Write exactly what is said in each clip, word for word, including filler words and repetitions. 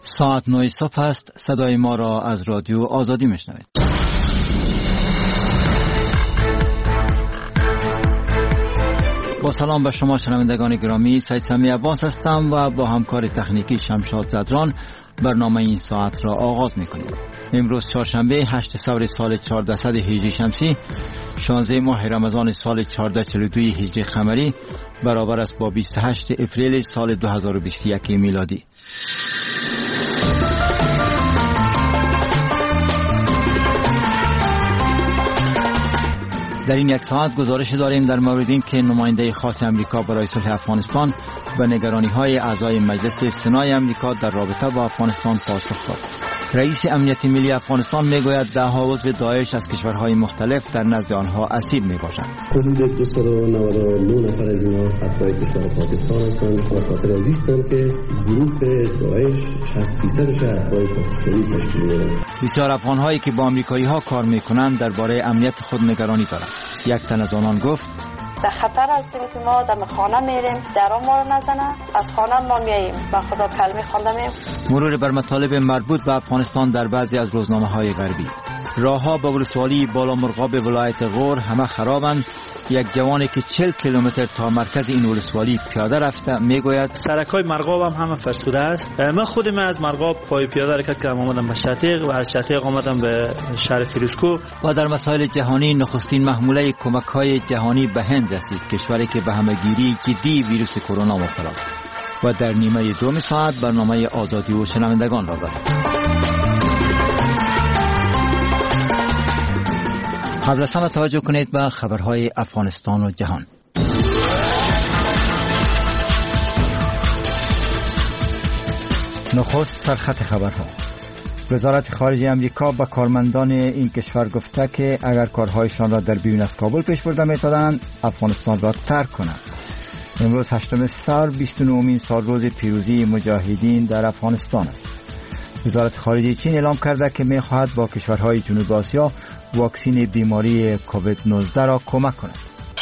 ساعت نه صبح است. صدای ما را از رادیو آزادی میشنوید. با سلام به شما شنوندگان گرامی، سید سمی عباس هستم و با همکار تکنیکی شمشاد زدران برنامه این ساعت را آغاز میکنیم. امروز چهارشنبه هشت سور سال چهاردهصد هجری شمسی، شانزده ماه رمضان سال چهارده چهل و دو هجری قمری، برابر است با بیست و هشت اپریل سال دو هزار و بیست و یک میلادی. در این یک ساعت گزارش داریم در مورد این که نماینده خاص امریکا برای صلح افغانستان و نگرانی های اعضای مجلس سنای امریکا در رابطه با افغانستان پاسخ داد. رئیس امنیت ملی افغانستان میگوید ده ها عضو داعش از کشورهای مختلف در نزد آنها اسیر میباشند. حدود دویست و نود و نه نفر از اینها ابنای کشور پاکستان هستند و خاطر از ایستند که گروه داعش شصت درصدش ابنای پاکستانی تشکیل میدهند. بسیار افغان‌هایی که با آمریکایی‌ها کار میکنند درباره امنیت خود نگرانی دارند. یک تن از آنان گفت: در خطر هستیم که ما دم خانه میریم، درام ما رو نزنه، از خانه ما میاییم و خدا کلمه خوانده مییم. مرور بر مطالب مربوط به افغانستان در بعضی از روزنامه‌های غربی. راه‌ها به ولسوالی بالا مرغاب ولایت غور همه خرابند. یک جوانی که چهل کیلومتر تا مرکز این ولسوالی پیاده رفته میگوید سرکای مرغاب هم همه فرسوده است. من خودم از مرغاب پای پیاده حرکت کردم، آمدم به شتیق و از شتیق آمدم به شهر فیروزکوه. و در مسائل جهانی، نخستین محموله کمک‌های جهانی به هند رسید، کشوری که به همه‌گیری جدی ویروس کرونا مبتلا است. و در نیمه دوم ساعت برنامه آزادی و شنوندگان را داریم. قبل از همه توجه کنید به خبرهای افغانستان و جهان. نخست سرخط خبرها. وزارت خارجه امریکا به کارمندان این کشور گفته که اگر کارهایشان را در بیرون از کابل پیش برده می‌دادند، افغانستان را ترک کنند. امروز هشتم سور، بیست و نهمین سالروز پیروزی مجاهدین در افغانستان است. وزارت خارجه چین اعلام کرده که می‌خواهد با کشورهای جنوب آسیا واکسین بیماری کووید نوزده را کمک کند.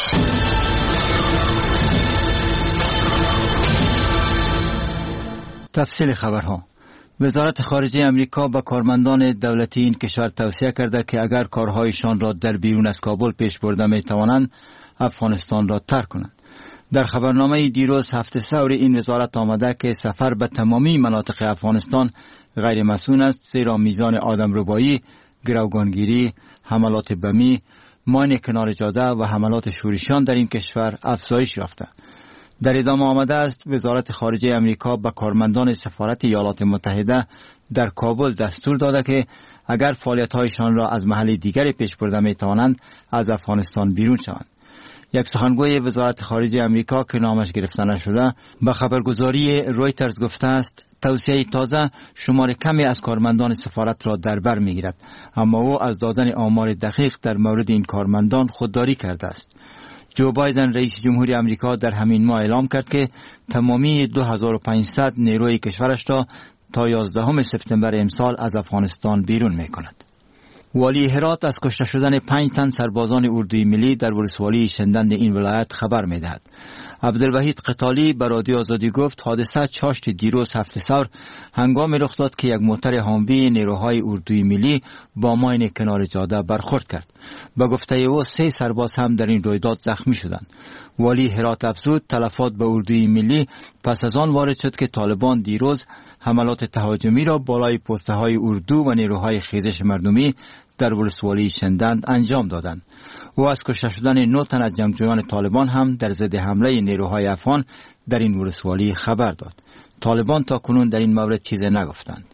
تفصیل خبرها. وزارت خارجه امریکا به کارمندان دولتی این کشور توصیه کرده که اگر کارهایشان را در بیرون از کابل پیش برده می‌توانند، افغانستان را ترک کنند. در خبرنامه دیروز هفته سور این وزارت آمده که سفر به تمامی مناطق افغانستان غیر مسئول است، زیرا میزان آدمربایی، گروگانگیری، حملات بمی، ماین کنار جاده و حملات شورشیان در این کشور افزایش یافته. در ادامه آمده است وزارت خارجه امریکا به کارمندان سفارت ایالات متحده در کابل دستور داده که اگر فعالیت‌هایشان را از محل دیگری پیش برده می‌توانند، از افغانستان بیرون شوند. یک سخنگوی وزارت خارجه امریکا که نامش گرفته نشده به خبرگزاری رویترز گفته است توصیه تازه شمار کمی از کارمندان سفارت را در بر می‌گیرد، اما او از دادن آمار دقیق در مورد این کارمندان خودداری کرده است. جو بایدن رئیس جمهوری امریکا در همین ماه اعلام کرد که تمامی دو هزار و پانصد نیروی کشورش را تا یازدهم سپتامبر امسال از افغانستان بیرون می‌کند. والی هرات از کشته شدن پنج تن سربازان اردوی ملی در ولسوالی شندند این ولایت خبر می‌دهد. عبدالوحید قتالی به رادیو آزادی گفت حادثه چاشت دیروز هفته سور هنگامی رخ داد که یک موتر هاموی نیروهای اردوی ملی با ماین کنار جاده برخورد کرد. به گفته او سه سرباز هم در این رویداد زخمی شدند. والی هرات افزود تلفات به اردوی ملی پس از آن وارد شد که طالبان دیروز حملات تهاجمی را بالای پسته های اردو و نیروهای خیزش مردمی در ولسوالی شندند انجام دادند. او از کشته شدن نه تن از جنگجویان طالبان هم در ضد حمله نیروهای افغان در این ولسوالی خبر داد. طالبان تا کنون در این مورد چیزی نگفتند.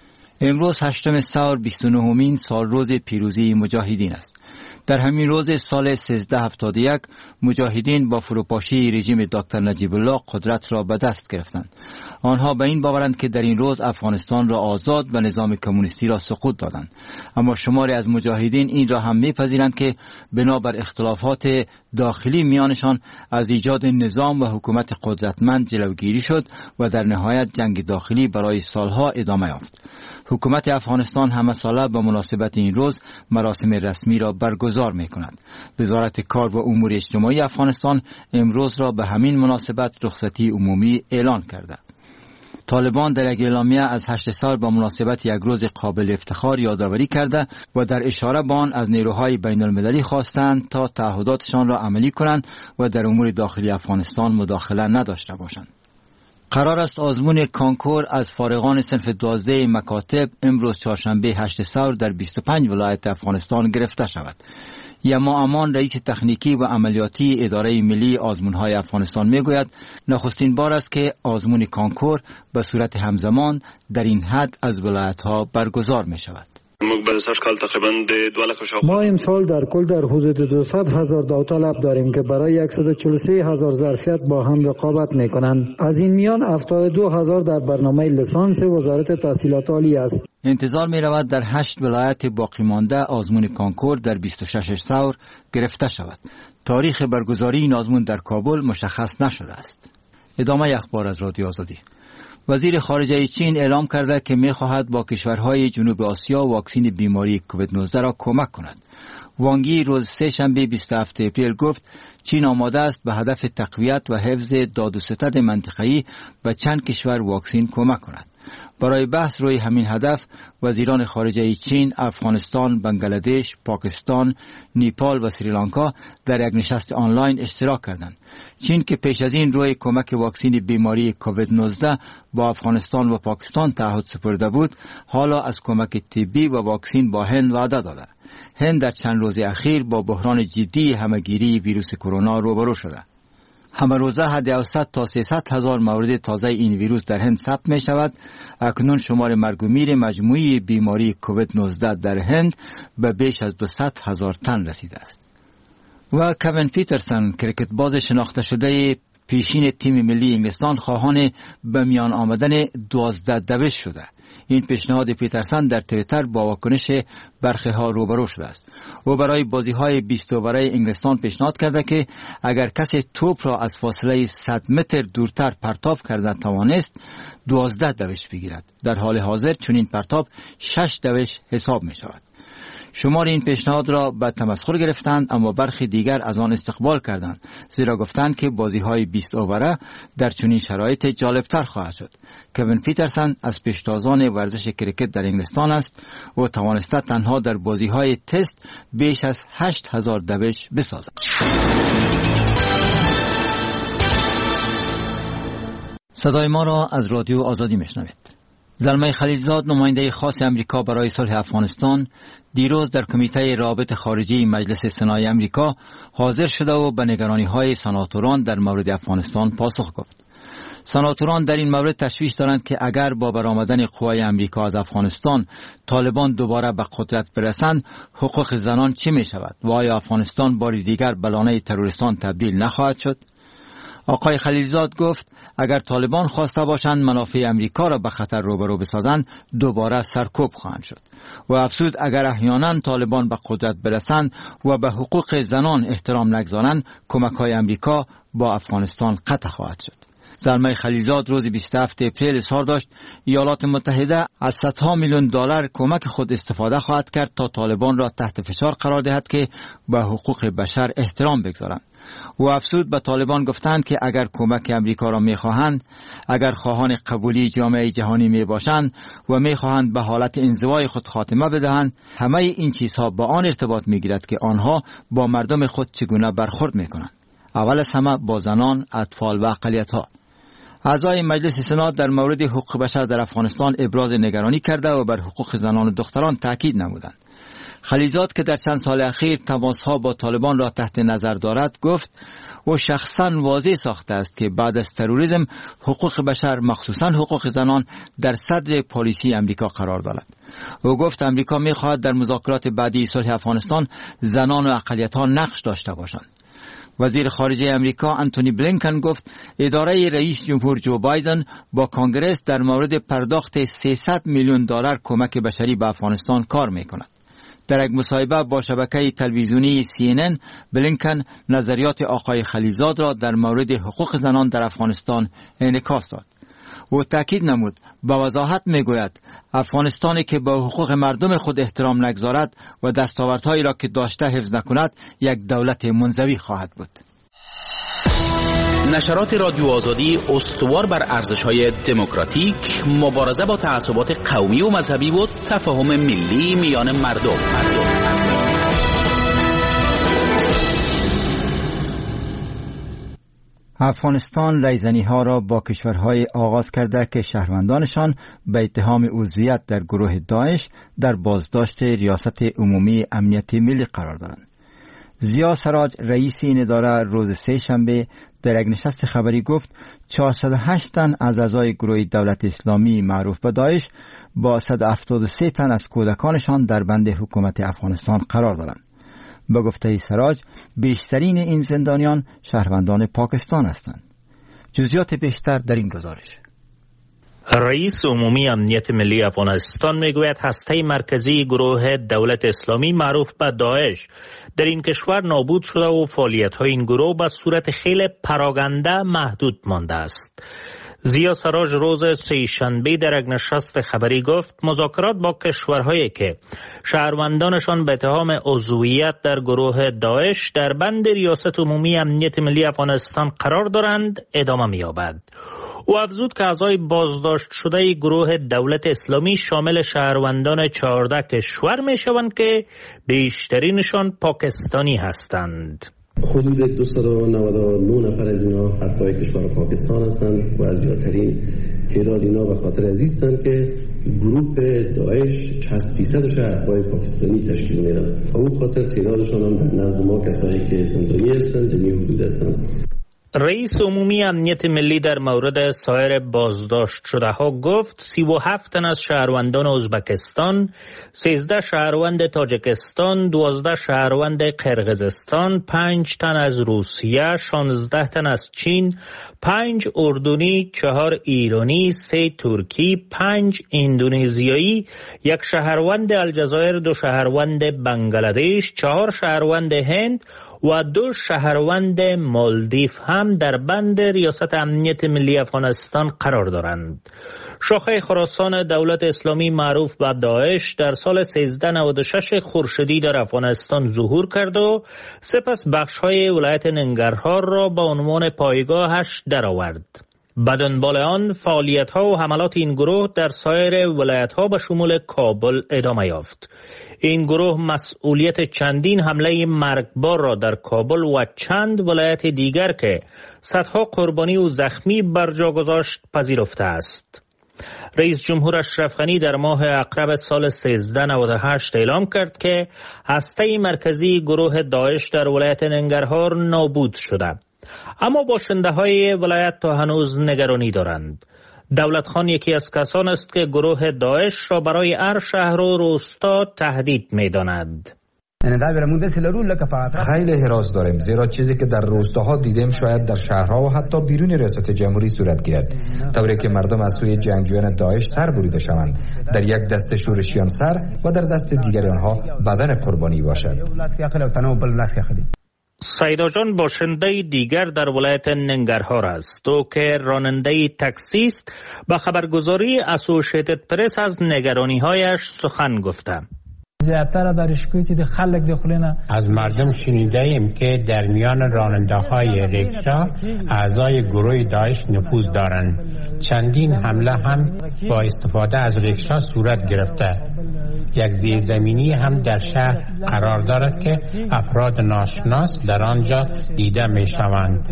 امروز هشتم سور، بیست و نهمین سالروز پیروزی مجاهدین است. در همین روز سال سیزده هفتاد و یک مجاهدین با فروپاشی رژیم دکتر نجیب الله قدرت را به دست گرفتند. آنها به این باورند که در این روز افغانستان را آزاد و نظام کمونیستی را سقوط دادند، اما شماری از مجاهدین این را هم میپذیرند که بنابر اختلافات داخلی میانشان از ایجاد نظام و حکومت قدرتمند جلوگیری شد و در نهایت جنگ داخلی برای سالها ادامه یافت. حکومت افغانستان همه ساله به مناسبت این روز مراسم رسمی را برگزار می کند. وزارت کار و امور اجتماعی افغانستان امروز را به همین مناسبت رخصتی عمومی اعلان کرده. طالبان در یک اعلامیه از هشت سال با مناسبت یک روز قابل افتخار یادآوری کرده و در اشاره به آن از نیروهای بین المللی خواستند تا تعهداتشان را عملی کنند و در امور داخلی افغانستان مداخله نداشته باشند. قرار است آزمون کانکور از فارغان صنف دوازده مکاتب امروز چهارشنبه هشت سور در بیست و پنج ولایت افغانستان گرفته شود. یما امان رئیس تکنیکی و عملیاتی اداره ملی آزمون‌های افغانستان میگوید نخستین بار است که آزمون کانکور به صورت همزمان در این حد از ولایت‌ها برگزار می شود. ما امسال در کل در حدود دویست هزار داوطلب داریم که برای صد و چهل و سه هزار ظرفیت با هم رقابت می کنند. از این میان هفتاد و دو هزار در برنامه لیسانس وزارت تحصیلات عالی است. انتظار می رود در هشت ولایت باقی مانده آزمون کانکور در بیست و شش سور گرفته شود. تاریخ برگزاری این آزمون در کابل مشخص نشده است. ادامه اخبار از رادیو آزادی. وزیر خارجه چین اعلام کرده که می خواهد با کشورهای جنوب آسیا واکسن بیماری کووید نوزده را کمک کند. وانگی روز سه شنبه بیست و هفت اپریل گفت چین آماده است به هدف تقویت و حفظ داد و ستد منطقه‌ای به چند کشور واکسن کمک کند. برای بحث روی همین هدف وزیران خارجه چین، افغانستان، بنگلادش، پاکستان، نیپال و سریلانکا در یک نشست آنلاین اشتراک کردند. چین که پیش از این روی کمک واکسن بیماری کووید نوزده با افغانستان و پاکستان تعهد سپرده بود، حالا از کمک طبی و واکسن با هند وعده داده. هند در چند روز اخیر با بحران جدی همه‌گیری ویروس کرونا روبرو شده. همه روزه حداقل دویست تا سیصد هزار مورد تازه این ویروس در هند ثبت می شود. اکنون شمار مرگ و میر مجموعی بیماری کووید نوزده در هند به بیش از دویست هزار تن رسیده است. و کوین پیترسن کریکت باز شناخته شده پیشین تیم ملی انگلستان خواهان به میان آمدن دوازده دوش شده. این پیشنهاد پیترسن در توییتر با واکنش برخی ها روبرو شده است. او برای بازی های بیست اووره انگلستان پیشنهاد کرده که اگر کسی توپ را از فاصله صد متر دورتر پرتاب کرده توانست دوازده دوش بگیرد. در حال حاضر چنین پرتاب شش دوش حساب می شود. شمار این پیشنهاد را به تمسخر گرفتند، اما برخی دیگر از آن استقبال کردند، زیرا گفتند که بازی های بیست اووره در چنین شرایط جالبتر خواهد شد. کوین پیترسن از پیشتازان ورزش کریکت در انگلستان است و توانسته تنها در بازی های تست بیش از هشت هزار دوش بسازد. صدای ما را از رادیو آزادی میشنوید. زلمه خلیلزاد نماینده خاص امریکا برای صلح افغانستان دیروز در کمیته روابط خارجی مجلس سنای امریکا حاضر شده و به نگرانی‌های سناتوران در مورد افغانستان پاسخ گفت. سناتوران در این مورد تشویش دارند که اگر با برآمدن قوای امریکا از افغانستان طالبان دوباره به قدرت برسند حقوق زنان چه می شود و آیا افغانستان بار دیگر به لانه تروریستان تبدیل نخواهد شد؟ آقای خلیلزاد گفت اگر طالبان خواسته باشند منافع امریکا را به خطر روبرو بسازند دوباره سرکوب خواهند شد و افزود اگر احیانا طالبان به قدرت برسند و به حقوق زنان احترام نگذارند کمک‌های امریکا با افغانستان قطع خواهد شد. زلمه خلیلزاد روز بیست و هفت اپریل اظهار داشت ایالات متحده از صدها میلیون دلار کمک خود استفاده خواهد کرد تا طالبان را تحت فشار قرار دهد که به حقوق بشر احترام بگذارند. و افزود به طالبان گفتند که اگر کمک امریکا را میخواهند، اگر خواهان قبولی جامعه جهانی میباشند و میخواهند به حالت انزوای خود خاتمه بدهند، همه این چیزها با آن ارتباط میگیرد که آنها با مردم خود چگونه برخورد میکنند. اول از همه با زنان، اطفال و اقلیت‌ها. اعضای مجلس سنا در مورد حقوق بشر در افغانستان ابراز نگرانی کرده و بر حقوق زنان و دختران تاکید نمودند. خلیلزاد که در چند سال اخیر تماس‌ها با طالبان را تحت نظر دارد گفت او شخصاً واضح ساخته است که بعد از تروریسم حقوق بشر مخصوصاً حقوق زنان در صدر پالیسی امریکا قرار دارد. او گفت امریکا می‌خواهد در مذاکرات بعدی صلح افغانستان زنان و اقلیت‌ها نقش داشته باشند. وزیر خارجه امریکا انتونی بلینکن گفت اداره رئیس جمهور جو بایدن با کانگرس در مورد پرداخت سیصد میلیون دلار کمک بشری به افغانستان کار می‌کند. در یک مصاحبه با شبکه تلویزیونی سی ان ان بلینکن نظریات آقای خلیلزاد را در مورد حقوق زنان در افغانستان انعکاس داد. او تاکید نمود با وضاحت میگوید افغانستانی که با حقوق مردم خود احترام نگذارد و دستاوردهایی را که داشته حفظ نکند یک دولت منزوی خواهد بود. نشرات رادیو آزادی استوار بر ارزش‌های دموکراتیک، مبارزه با تعصبات قومی و مذهبی و تفاهم ملی میان مردم. افغانستان ریزنی‌ها را با کشورهای آغاز کرده که شهروندانشان به اتهام عضویت در گروه داعش در بازداشت ریاست عمومی امنیت ملی قرار دارند. زیا سراج رئیس این اداره روز سه شنبه در یک نشست خبری گفت چهارصد و هشت تن از اعضای گروه دولت اسلامی معروف به داعش با صد و هفتاد و سه تن از کودکانشان در بند حکومت افغانستان قرار دارند. به گفته سراج بیشترین این زندانیان شهروندان پاکستان هستند. جزئیات بیشتر در این گزارش. رئیس عمومی امنیت ملی افغانستان میگوید هسته مرکزی گروه دولت اسلامی معروف به داعش در این کشور نابود شده و فعالیت‌های این گروه به صورت خیلی پراگنده محدود مانده است. زیا سراج روز سه شنبه در یک نشست خبری گفت مذاکرات با کشورهایی که شهروندانشان به اتهام عضویت در گروه داعش در بند ریاست عمومی امنیت ملی افغانستان قرار دارند ادامه می‌یابد. او افزود که اعضای بازداشت شده گروه دولت اسلامی شامل شهروندان چهارده کشور میشوند که بیشترینشان پاکستانی هستند. حدود دویست و نود و نه نفر از اینا اتباع کشور پاکستان هستند و از زیادترین تعداد اینا به خاطر از هستند که گروه داعش شصت فیصدش اتباع پاکستانی تشکیل میدن. همون خاطر تعدادشان هم در نزد ما کسایی که زندانی هستند در این حدود هستند. رئیس عمومی امنیت ملی در مورد سایر بازداشت شده ها گفت سی و هفت تن از شهروندان ازبکستان، سیزده شهروند تاجیکستان، دوازده شهروند قرقیزستان، پنج تن از روسیه، شانزده تن از چین، پنج اردنی، چهار ایرانی، سه ترکی، پنج اندونزیایی، یک شهروند الجزایر، دو شهروند بنگلادش، چهار شهروند هند و دو شهروند مالدیو هم در بند ریاست امنیت ملی افغانستان قرار دارند. شاخه خراسان دولت اسلامی معروف به داعش در سال سیزده نود و شش خورشیدی در افغانستان ظهور کرد و سپس بخش‌های ولایت ننگرهار را به عنوان پایگاهش درآورد. به دنبال آن فعالیت‌ها و حملات این گروه در سایر ولایت‌ها به شمول کابل ادامه یافت. این گروه مسئولیت چندین حمله مرگبار را در کابل و چند ولایت دیگر که صدها قربانی و زخمی بر جا گذاشت پذیرفته است. رئیس جمهور اشرف غنی در ماه اقرب سال سیزده نود و هشت اعلام کرد که هسته مرکزی گروه داعش در ولایت ننگرهار نابود شده، اما باشنده های ولایت تا هنوز نگرانی دارند. دولت خان یکی از کسان است که گروه داعش را برای هر شهر و روستا تهدید می داند. خیلی حراس داریم، زیرا چیزی که در روستاها دیدیم شاید در شهرها و حتی بیرون ریاست جمهوری صورت گیرد، طوری که مردم از سوی جنگجویان داعش سر بریده شوند، در یک دست شورشیان سر و در دست دیگر آنها بدن قربانی باشد. سیدا جان باشنده دیگر در ولایت ننگرهار است. او که راننده تاکسی است، به خبرگزاری اسوسییتد پرس از نگرانی‌هایش سخن گفته. از مردم شنیده ایم که در میان راننده های ریکشا اعضای گروه داعش نفوذ دارند. چندین حمله هم با استفاده از ریکشا صورت گرفته. یک زیرزمینی هم در شهر قرار دارد که افراد ناشناس در آنجا دیده می شوند.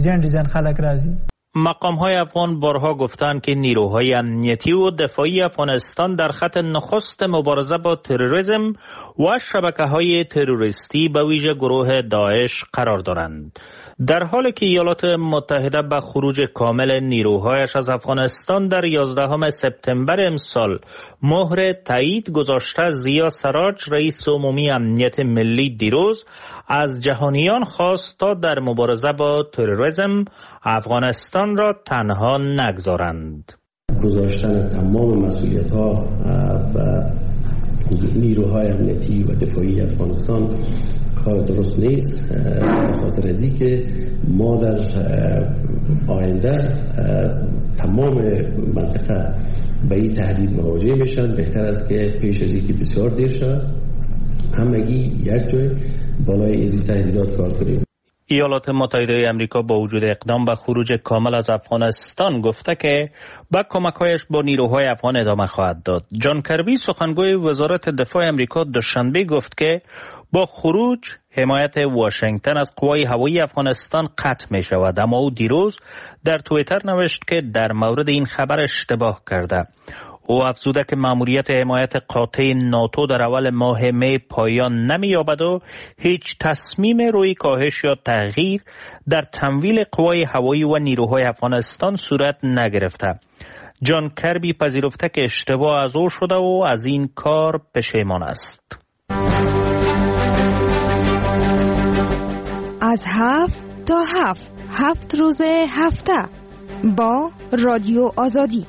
مقام‌های افغان بارها گفتند که نیروهای امنیتی و دفاعی افغانستان در خط نخست مبارزه با تروریسم و شبکه‌های تروریستی به ویژه گروه داعش قرار دارند. در حالی که ایالات متحده به خروج کامل نیروهایش از افغانستان در یازدهم سپتامبر امسال مهر تایید گذاشته، زیا سراج رئیس عمومی امنیت ملی دیروز از جهانیان خواست تا در مبارزه با تروریسم افغانستان را تنها نگذارند. گذاشتن تمام مسئولیت‌ها و نیروهای امنیتی و دفاعی افغانستان کار درست نیست، به خاطر از اینکه ما در آینده تمام منطقه به این تهدید مواجه میشن. بهتر است که پیش از اینکه بسیار دیر شود همگی یک جای بالای این تهدیدات کار کنیم. ایالات متحده آمریکا با وجود اقدام به خروج کامل از افغانستان گفته که با کمک‌هایش با نیروهای افغان ادامه خواهد داد. جان کربی سخنگوی وزارت دفاع آمریکا دوشنبه گفت که با خروج حمایت واشنگتن از قوای هوایی افغانستان قطع می شود، اما او دیروز در توییتر نوشت که در مورد این خبر اشتباه کرده. او افزوده که مأموریت حمایت قاطع ناتو در اول ماه می پایان نمی‌یابد و هیچ تصمیم روی کاهش یا تغییر در تمویل قوای هوایی و نیروهای افغانستان صورت نگرفته. جان کربی پذیرفته که اشتباه از او شده و از این کار پشیمان است. از هفت تا هفت هفت روز هفته با رادیو آزادی.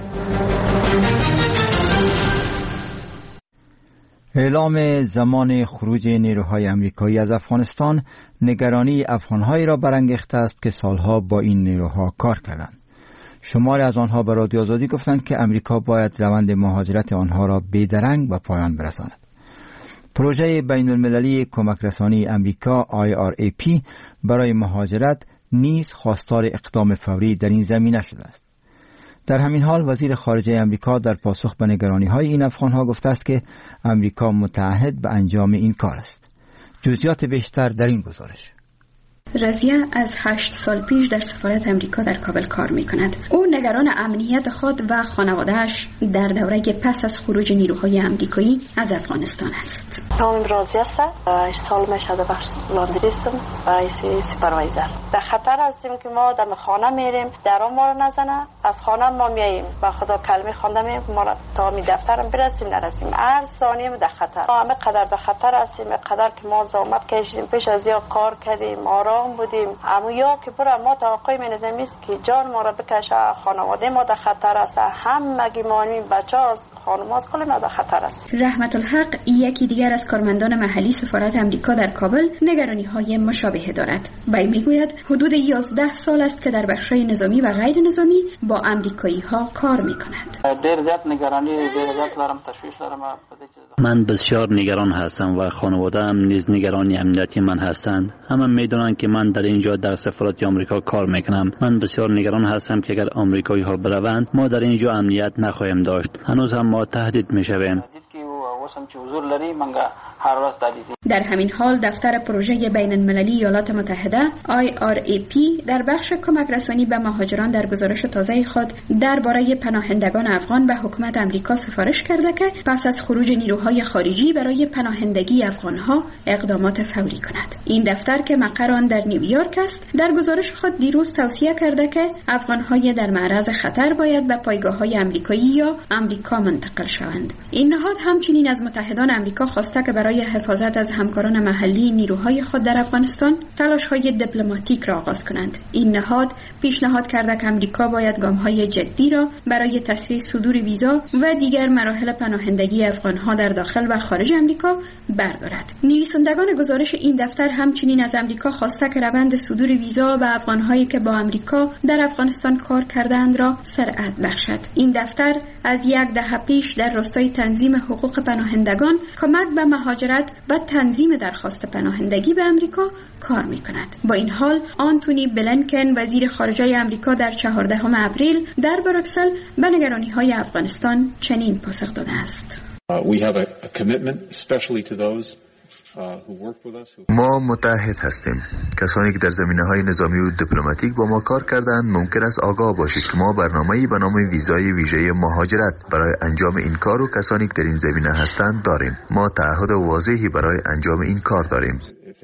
اعلام زمان خروج نیروهای آمریکایی از افغانستان نگرانی افغان‌هایی را برانگیخته است که سالها با این نیروها کار کردند. شماری از آنها به رادیو آزادی گفتند که امریکا باید روند مهاجرت آنها را بیدرنگ به پایان برساند. پروژه بین المللی کمک رسانی امریکا آی آر ای پی برای مهاجرت نیز خواستار اقدام فوری در این زمینه شده است. در همین حال وزیر خارجه امریکا در پاسخ به نگرانی‌های این افغان‌ها گفته است که امریکا متعهد به انجام این کار است. جزئیات بیشتر در این گزارش. رضیه از هشت سال پیش در سفارت امریکا در کابل کار می کند. او نگران امنیت خود و خانواده‌اش در دوره پس از خروج نیروهای امریکایی از افغانستان است. نام رضیه است. هشت سال میشه در بخش لاندری هستم و سوپروایزر. در خطر هستیم که ما در خانه میریم، درام ما رو نزنه، از خانه ما میاییم با خدا کلمه خوانده مییم ما را تا می دفترم برسیم نرسیم. هر ثانیه در خطر. ما همه قدر در خطر هستیم، قدر که ما زحمت کشیدیم، پیش از یا کار کردیم، آرام بودیم، اما یا که برای ما توقع می نظمی است که جان ما را بکشه، خانواده ما در خطر است، همگی مانیم بچه از خانم از کل ما در خطر است. رحمت الحق یکی دیگر از کارمندان محلی سفارت امریکا در کابل نگرانی های مشابه دارد. وی میگوید حدود یازده سال است که در بخش‌های نظامی و غیر نظامی با امریکایی ها کار می کند. دیر زیاد نگرانی دیر زیاد دارم، تشویش دارم. من بسیار نگران هستم و خانواده هم نیز نگرانی امنیتی من هستند. همه میدونند که من در اینجا در سفارت آمریکا کار میکنم. من بسیار نگران هستم که اگر آمریکایی ها بروند ما در اینجا امنیت نخواهیم داشت. هنوز هم ما تهدید میشویم. در همین حال دفتر پروژه بین المللی ایالات متحده آی آر ای پی در بخش کمک رسانی به مهاجران در گزارش تازه خود درباره پناهندگان افغان به حکومت امریکا سفارش کرده که پس از خروج نیروهای خارجی برای پناهندگی افغانها اقدامات فوری کند. این دفتر که مقر آن در نیویورک است در گزارش خود دیروز توصیه کرده که افغانهای در معرض خطر باید به پایگاه‌های آمریکایی یا آمریکا منتقل شوند. این نهاد همچنین از متحدان آمریکا خواسته که برای حفاظت از همکاران محلی نیروهای خود در افغانستان تلاش‌های دیپلماتیک را آغاز کنند. این نهاد پیشنهاد کرده که آمریکا باید گام‌های جدی را برای تسریع صدور ویزا و دیگر مراحل پناهندگی افغان‌ها در داخل و خارج آمریکا بردارد. نویسندگان گزارش این دفتر همچنین از آمریکا خواسته که روند صدور ویزا به افغان‌هایی که با آمریکا در افغانستان کار کردند را سرعت بخشد. این دفتر از یک دهه پیش در راستای تنظیم حقوق پناهندگان، کمک به مهاجرت و تنظیم درخواست پناهندگی به آمریکا کار می‌کند. با این حال آنتونی بلینکن وزیر خارجه آمریکا در چهاردهم اپریل در بروکسل به نگرانی‌های افغانستان چنین پاسخ داده است. ما متحد هستیم. کسانی که در زمینه‌های نظامی و دیپلماتیک با ما کار کردند ممکن است آگاه باشید که ما برنامه‌ای به نام ویزای ویژه مهاجرت برای انجام این کار و کسانی که در این زمینه هستند داریم. ما تعهد واضحی برای انجام این کار داریم.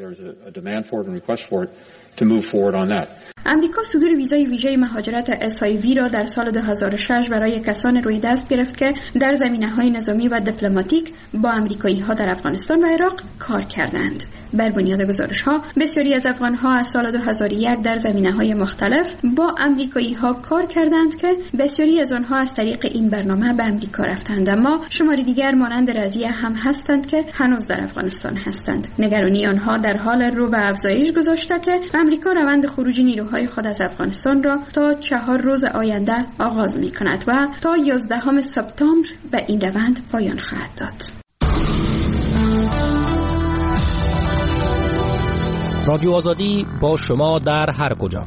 امریکا صدور ویزای ویژه مهاجرت اس آی وی را در سال دو هزار و شش برای کسان روی دست گرفت که در زمینه‌های نظامی و دیپلماتیک با آمریکایی‌ها در افغانستان و عراق کار کردند. بر بنیاد گزارش‌ها بسیاری از افغان‌ها از سال دو هزار و یک در زمینه‌های مختلف با آمریکایی‌ها کار کردند که بسیاری از آنها از طریق این برنامه به آمریکا رفتند، اما شماری دیگر مانند رضیه هم هستند که هنوز در افغانستان هستند. نگرانی آنها در حال رو به افزایش گذاشته که آمریکا روند خروج نیروهای خود از افغانستان را تا چهار روز آینده آغاز می‌کند و تا یازدهم سپتامبر به این روند پایان خواهد داد. رادیو آزادی با شما در هر کجا.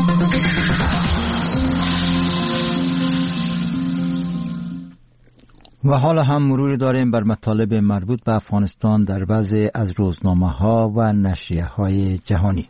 و حالا هم مروری داریم بر مطالب مربوط به افغانستان در بعضی از روزنامه ها و نشریه های جهانی.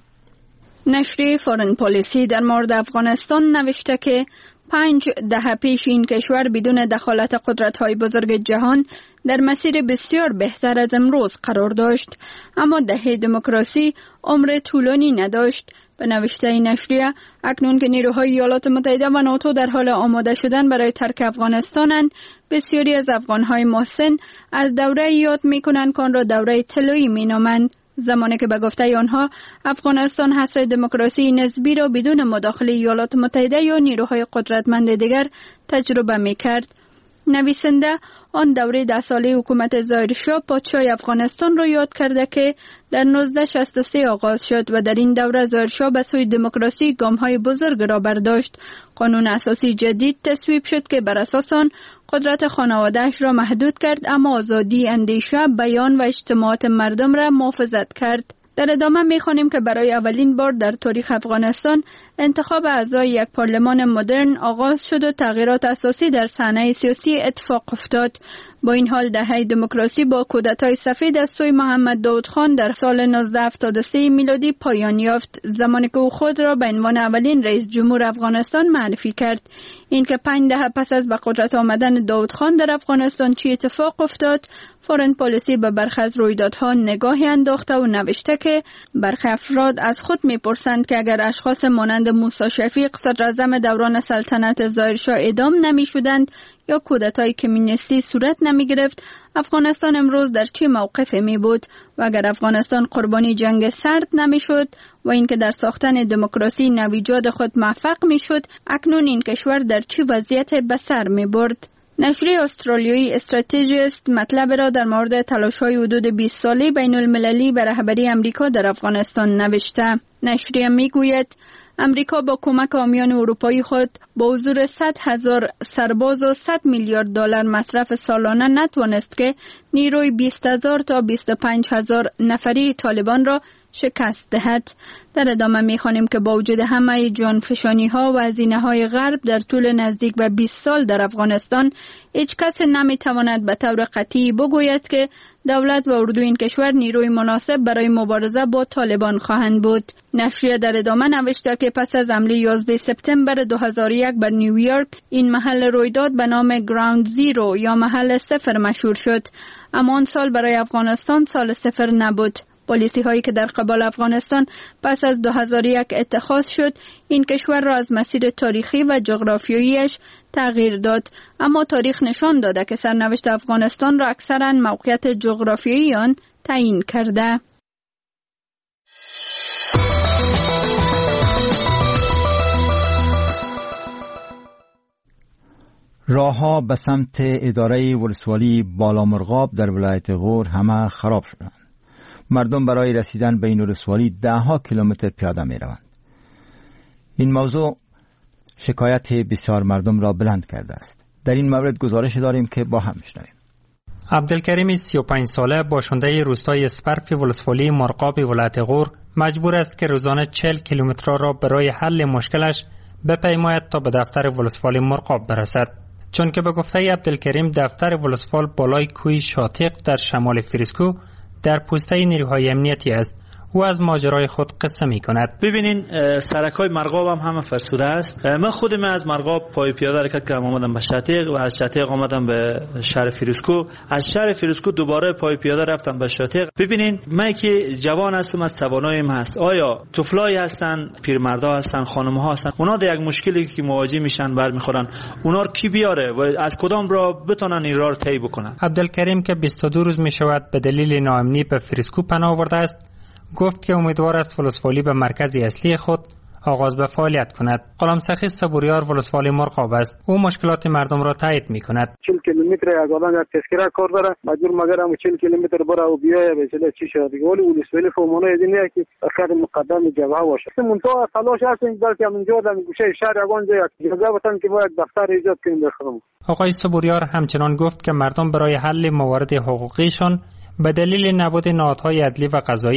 نشریه فورن پالیسی در مورد افغانستان نوشته که پنج دهه پیش این کشور بدون دخالت قدرت‌های بزرگ جهان در مسیر بسیار بهتر از امروز قرار داشت، اما دهه دموکراسی عمر طولانی نداشت. به نوشته نشریه اکنون که نیروهای ایالات متحده و ناتو در حال آماده شدن برای ترک افغانستانند، بسیاری از افغان‌های محسن از دوره یاد می‌کنند که آن را دوره طلایی می‌نامند، زمانی که به گفته آنها افغانستان حصر دموکراسی نسبی را بدون مداخله ایالات متحده یا نیروهای قدرتمند دیگر تجربه می‌کرد. نویسنده آن دوره ده ساله حکومت ظاهرشاه پادشاه افغانستان را یاد کرده که در نوزده شصت و سه آغاز شد و در این دوره ظاهرشاه به سوی دموکراسی گام‌های بزرگ را برداشت. قانون اساسی جدید تصویب شد که بر اساس آن قدرت خانواده‌اش را محدود کرد، اما آزادی اندیشه، بیان و اجتماعات مردم را محافظت کرد. در ادامه می‌خوانیم که برای اولین بار در تاریخ افغانستان انتخاب اعضای یک پارلمان مدرن آغاز شد و تغییرات اساسی در صحنه سیاسی اتفاق افتاد. با این حال دهه دموکراسی با کودتای سفید از سوی محمد داود خان در سال نوزده هفتاد و سه میلادی پایان یافت، زمانی که او خود را به عنوان اولین رئیس جمهور افغانستان معرفی کرد. اینکه پنج دهه پس از به قدرت آمدن داود خان در افغانستان چی اتفاق افتاد، فورن پالیسی به برخی از رویدادها نگاهی انداخته و نوشته که برخی افراد از خود میپرسند که اگر اشخاص مانند موسی شفیق صدراعظم دوران سلطنت ظاهرشاه اعدام نمیشدند یا کودتای کمونیستی صورت نمی گرفت، افغانستان امروز در چه موقفی می بود و اگر افغانستان قربانی جنگ سرد نمی شد و اینکه در ساختن دموکراسی نویجاد خود موفق می شد، اکنون این کشور در چه وضعیت به سر می برد. نشریه استرالیایی استراتژیست مطلب را در مورد تلاش‌های حدود بیست ساله بین المللی به رهبری امریکا در افغانستان نوشته. نشریه می گوید امریکا با کمک حامیان اروپایی خود با حضور صد هزار سرباز و صد میلیارد دلار مصرف سالانه نتوانست که نیروی بیست هزار تا بیست و پنج هزار نفری طالبان را شکست دهد. در ادامه می‌خوانیم که با وجود همه جانفشانی‌ها و هزینه‌های غرب در طول نزدیک به بیست سال در افغانستان، هیچ کس نمی‌تواند به طور قطعی بگوید که دولت و اردو این کشور نیروی مناسب برای مبارزه با طالبان خواهند بود. نشریه در ادامه نوشته که پس از حمله یازده سپتامبر دو هزار و یک بر نیویورک، این محل رویداد به نام گراوند زیرو یا محل صفر مشهور شد، اما آن سال برای افغانستان سال صفر نبود. پالیسی هایی که در قبال افغانستان پس از دو هزار و یک اتخاذ شد، این کشور را از مسیر تاریخی و جغرافیاییش تغییر داد، اما تاریخ نشان داده که سرنوشت افغانستان را اکثرا موقعیت جغرافیایی آن تعیین کرده. راه‌ها به سمت اداره ولسوالی بالامرغاب در ولایت غور همه خراب شدند. مردم برای رسیدن به این ولسوالی ده ها کیلومتر پیاده می روند. این موضوع شکایت بسیار مردم را بلند کرده است. در این مورد گزارش داریم که با هم میشنویم. عبدالکریم سی و پنج ساله باشنده روستای اسپرف ولسوالی مرغاب ولایت غور مجبور است که روزانه چهل کیلومتر را برای حل مشکلش بپیماید تا به دفتر ولسوالی مرغاب برسد. چون که به گفته عبدالکریم دفتر ولسوال بالای کوی شاطق در شمال فریسکو در پوسته نیروهای امنیتی است. او از ماجرای خود قصه می کند. ببینین سرکای مرغاب هم همه فرسوده است. من خودم از مرغاب پای پیاده حرکت کردم، آمدم به شاطق و از شاطق آمدم به شهر فیروزکو، از شهر فیروزکو دوباره پای پیاده رفتم به شاطق. ببینین من که جوان هستم، از توانایم هست، آیا طفلای هستن، پیرمردا هستن، خانم‌ها هستن، اونا در یک مشکلی که مواجه میشن برمیخورن، اونا رو کی بیاره و از کدام را بتونن این راه رو طی بکنن؟ عبدالکریم که بیست و دو روز می شود به دلیل ناامنی به فیروزکو پناه آورده است، گفت که امیدوار است ولسوالی به مرکز اصلی خود آغاز به فعالیت کند. غلامسخی صبوریار ولسوالی مرغاب است. او مشکلات مردم را تایید می کند. چهل کیلومتر از آدم یک تذکره کار داره، مجبور مگر هم چهل کیلومتر بره و بیایه به چله چی شد. ولی ولسوالی فهمونه از اینه که اخر مقدم جبهه باشه. منتها تلاش هست بلکه همونجا در گوشه شهر یگان جای اجازه بدن که باید دفتر ایجاد کنیم بخرم. آقای صبوریار همچنان گفت که مردم برای حل موارد حقوقیشان به دلیل نبود نهادهای عدلی و قضایی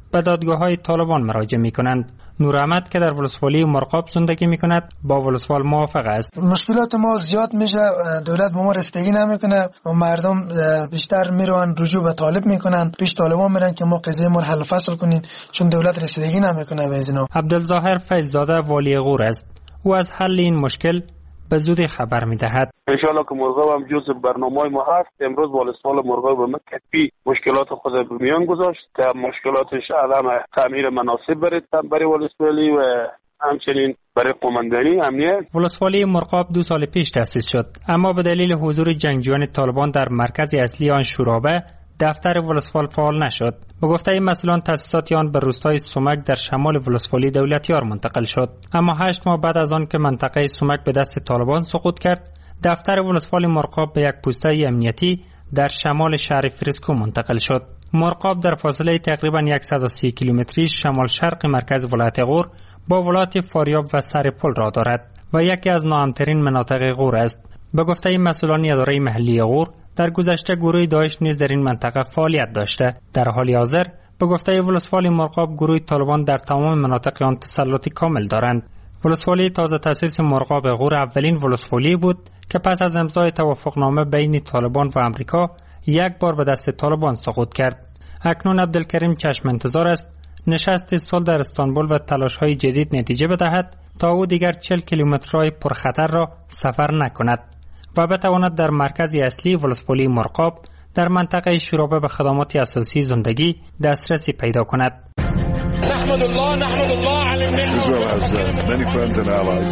به دادگاه‌های طالبان مراجعه می‌کنند. نور احمد که در ولسوالی مرغاب زندگی می‌کند با ولسوال موافق است. مشکلات ما زیاد میشه، دولت به ما رسیدگی نمیکنه و مردم بیشتر میرون رجوع به طالب میکنن، پیش طالبان میرن که ما قضیه ما حل فصل کنین چون دولت رسیدگی نمیکنه به اینا. عبدالظاهر فیضزاده والی غور است. او از حل این مشکل به زودی خبر میدهد. انشالله که مرغاب هم جزء برنامه ما هست. امروز ولسوال مرغاب به مکتبی مشکلات خود به میان گذاشت که مشکلاتش عدم تعمیر مناسب برای برای ولسوالی و همچنین برای قوماندانی امنیت. ولسوالی مرغاب دو سال پیش تأسیس شد، اما به دلیل حضور جنگجویان طالبان در مرکز اصلی آن شورابه دفتر ولسوال فعال نشد. به گفته مسئولان تأسیسات آن به روستای سمک در شمال ولسوالی دولتیار منتقل شد، اما هشت ماه بعد از آن که منطقه سمک به دست طالبان سقوط کرد، دفتر ولسوالی مرغاب به یک پوسته امنیتی در شمال شهر فریسکو منتقل شد. مرغاب در فاصله تقریبا صد و سی کیلومتری شمال شرق مرکز ولایت غور با ولایت فاریاب و سرپل را دارد و یکی از ناامن‌ترین مناطق غور است. به گفته مسئولان اداره محلی غور، در گذشته گروه داعش نیز در این منطقه فعالیت داشته. در حال حاضر به گفته ولسوالی مرغاب گروه طالبان در تمام مناطق آن تسلط کامل دارند. ولسوالی تازه تأسیس مرغاب غور اولین ولسوالی بود که پس از امضای توافقنامه بین طالبان و آمریکا یک بار به دست طالبان سقوط کرد. اکنون عبدالکریم چشم انتظار است نشست صلح در استانبول و تلاش‌های جدید نتیجه بدهد تا او دیگر چهل کیلومترهای پرخطر را سفر نکند و بتواند در مرکز اصلی ولسوالی مرغاب در منطقه شورابه به خدمات اساسی زندگی دسترسی پیدا کند. نحمد الله نحمد الله علی النعمة. Israel has uh, many friends and allies.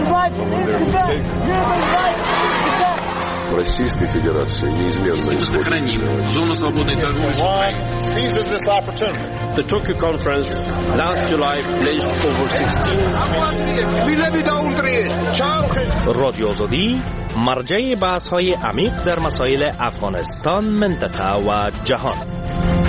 Российской Федерации неизменно сохраним зону свободной торговли с Украиной. Seizes this opportunity. The Tokyo conference last July pledged over sixteen رادیو آزادی مرجع بحث‌های عمیق در مسائل افغانستان، منطقه و جهان.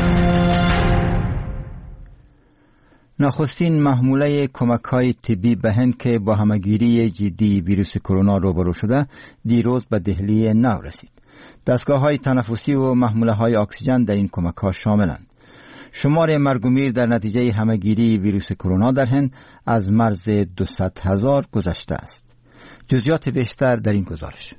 نخستین محموله کمک‌های طبی به هند که با همه‌گیری جدی ویروس کرونا روبرو شده دیروز به دهلی نو رسید. دستگاه‌های تنفسی و محموله‌های اکسیژن در این کمک‌ها شاملند. شمار مرگ و میر در نتیجه همه‌گیری ویروس کرونا در هند از مرز دویست هزار گذشته است. جزئیات بیشتر در این گزارش.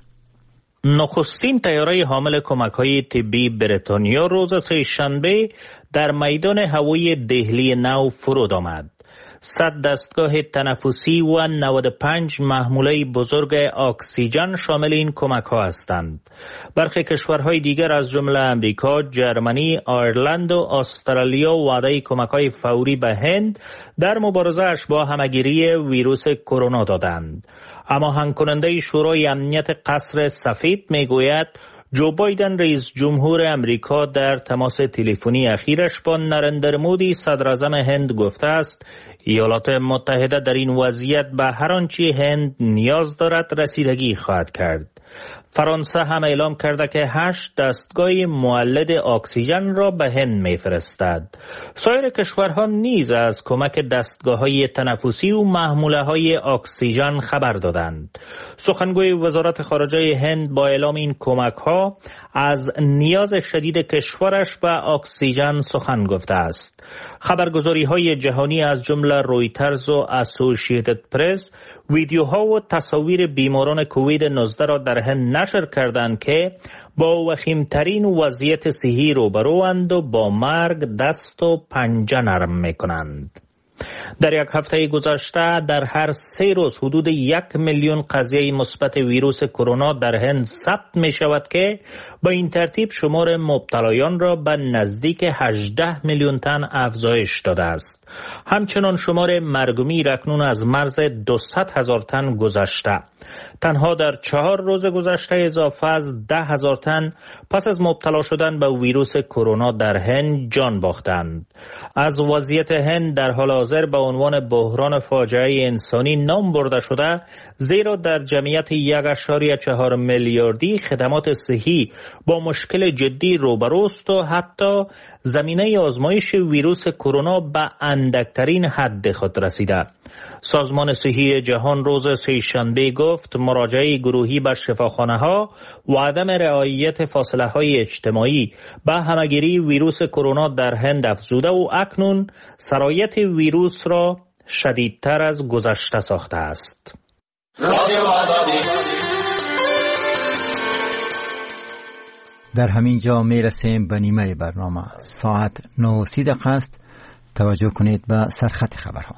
نخستین طیاره حامل کمک‌های طبی بریتانیا روز سه شنبه در میدان هوایی دهلی نو فرود آمد. صد دستگاه تنفسی و نود و پنج محموله بزرگ اکسیژن شامل این کمک‌ها هستند. برخی کشورهای دیگر از جمله امریکا، جرمنی، آیرلند و استرالیا وعده کمک‌های فوری به هند در مبارزه‌اش با همه‌گیری ویروس کرونا دادند. اما هنگ کننده شورای امنیت قصر سفید میگوید جو بایدن رئیس جمهور امریکا در تماس تلفنی اخیرش با نریندر مودی صدر اعظم هند گفته است ایالات متحده در این وضعیت به هر آنچه هند نیاز دارد رسیدگی خواهد کرد. فرانسه هم اعلام کرده که هشت دستگاه مولد اکسیژن را به هند میفرستد. سایر کشورها نیز از کمک دستگاه‌های تنفسی و محموله‌های اکسیژن خبر دادند. سخنگوی وزارت خارجه هند با اعلام این کمک‌ها از نیاز شدید کشورش به اکسیژن سخن گفته است. خبرگزاری‌های جهانی از جمله رویترز و اسوسییتد پرس ویدیوها و تصاویر بیماران کووید نوزده را در هند نشر کردند که با وخیمترین وضعیت صحی روبروند و با مرگ دست و پنجه نرم میکنند. در یک هفته گذشته در هر سه روز حدود یک میلیون قضیه مثبت ویروس کرونا در هند ثبت می شود که با این ترتیب شمار مبتلایان را به نزدیک هجده میلیون تن افزایش داده است. همچنان شمار مرگ و میر اکنون از مرز دویست هزار تن گذشته. تنها در چهار روز گذشته اضافه از ده هزار تن پس از مبتلا شدن به ویروس کرونا در هند جان باختند. از وضعیت هند در حال حاضر حاضر به عنوان بحران فاجعه انسانی نام برده شده، زیرا در جمعیت یک اشاری چهار میلیاردی خدمات صحی با مشکل جدی روبروست و حتی زمینه آزمایش ویروس کرونا به اندکترین حد خود رسیده. سازمان صحی جهان روز سه‌شنبه گفت مراجعه گروهی به شفاخانه‌ها و عدم رعایت فاصله‌های اجتماعی به همه‌گیری ویروس کرونا در هند افزوده و اکنون سرایت ویروس را شدیدتر از گذشته ساخته است. در همین جا می رسیم به نیمه برنامه. ساعت نه و سی دقیقه است. توجه کنید به سرخط خبرها.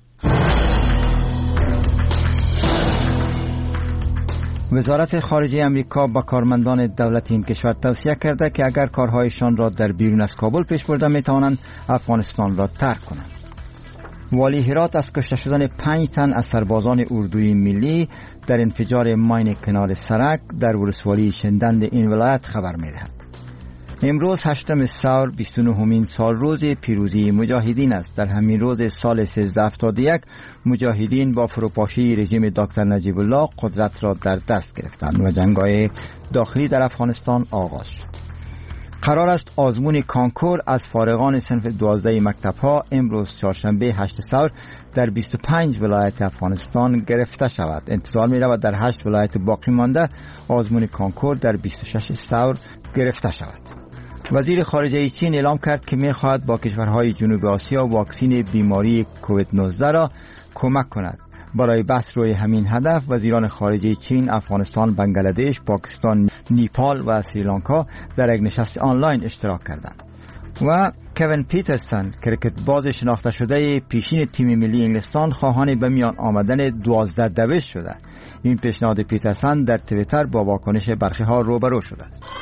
وزارت خارجه امریکا با کارمندان دولتی این کشور توصیه کرده که اگر کارهایشان را در بیرون از کابل پیش برده می توانند افغانستان را ترک کنند. والی هرات از کشته شدن پنج تن از سربازان اردوی ملی در انفجار ماین کنار سرک در ولسوالی شندند این ولایت خبر می دهد. امروز هشتم سور بیست و نهمین سال روز پیروزی مجاهدین است. در همین روز سال سیزده هفتاد و یک مجاهدین با فروپاشی رژیم دکتر نجیب الله قدرت را در دست گرفتند و جنگ‌های داخلی در افغانستان آغاز شد. قرار است آزمون کانکور از فارغان صنف دوازده مکتب‌ها امروز چهارشنبه هشت سور در بیست و پنج ولایت افغانستان گرفته شود. انتظار می‌رود در هشت ولایت باقی مانده آزمون کانکور در بیست و شش سور گرفته شود. وزیر خارجه چین اعلام کرد که می‌خواهد با کشورهای جنوب آسیا واکسن بیماری کووید نوزده را کمک کند. برای بحث روی همین هدف وزیران خارجه چین، افغانستان، بنگلادش، پاکستان، نیپال و سریلانکا در یک نشست آنلاین اشتراک کردند. و کوین پیترسن کرکت باز شناخته شده پیشین تیم ملی انگلستان خواهان به میان آمدن دوازده دوش شده. این پیشنهاد پیترسن در توییتر با واکنش برخی ها روبرو شده.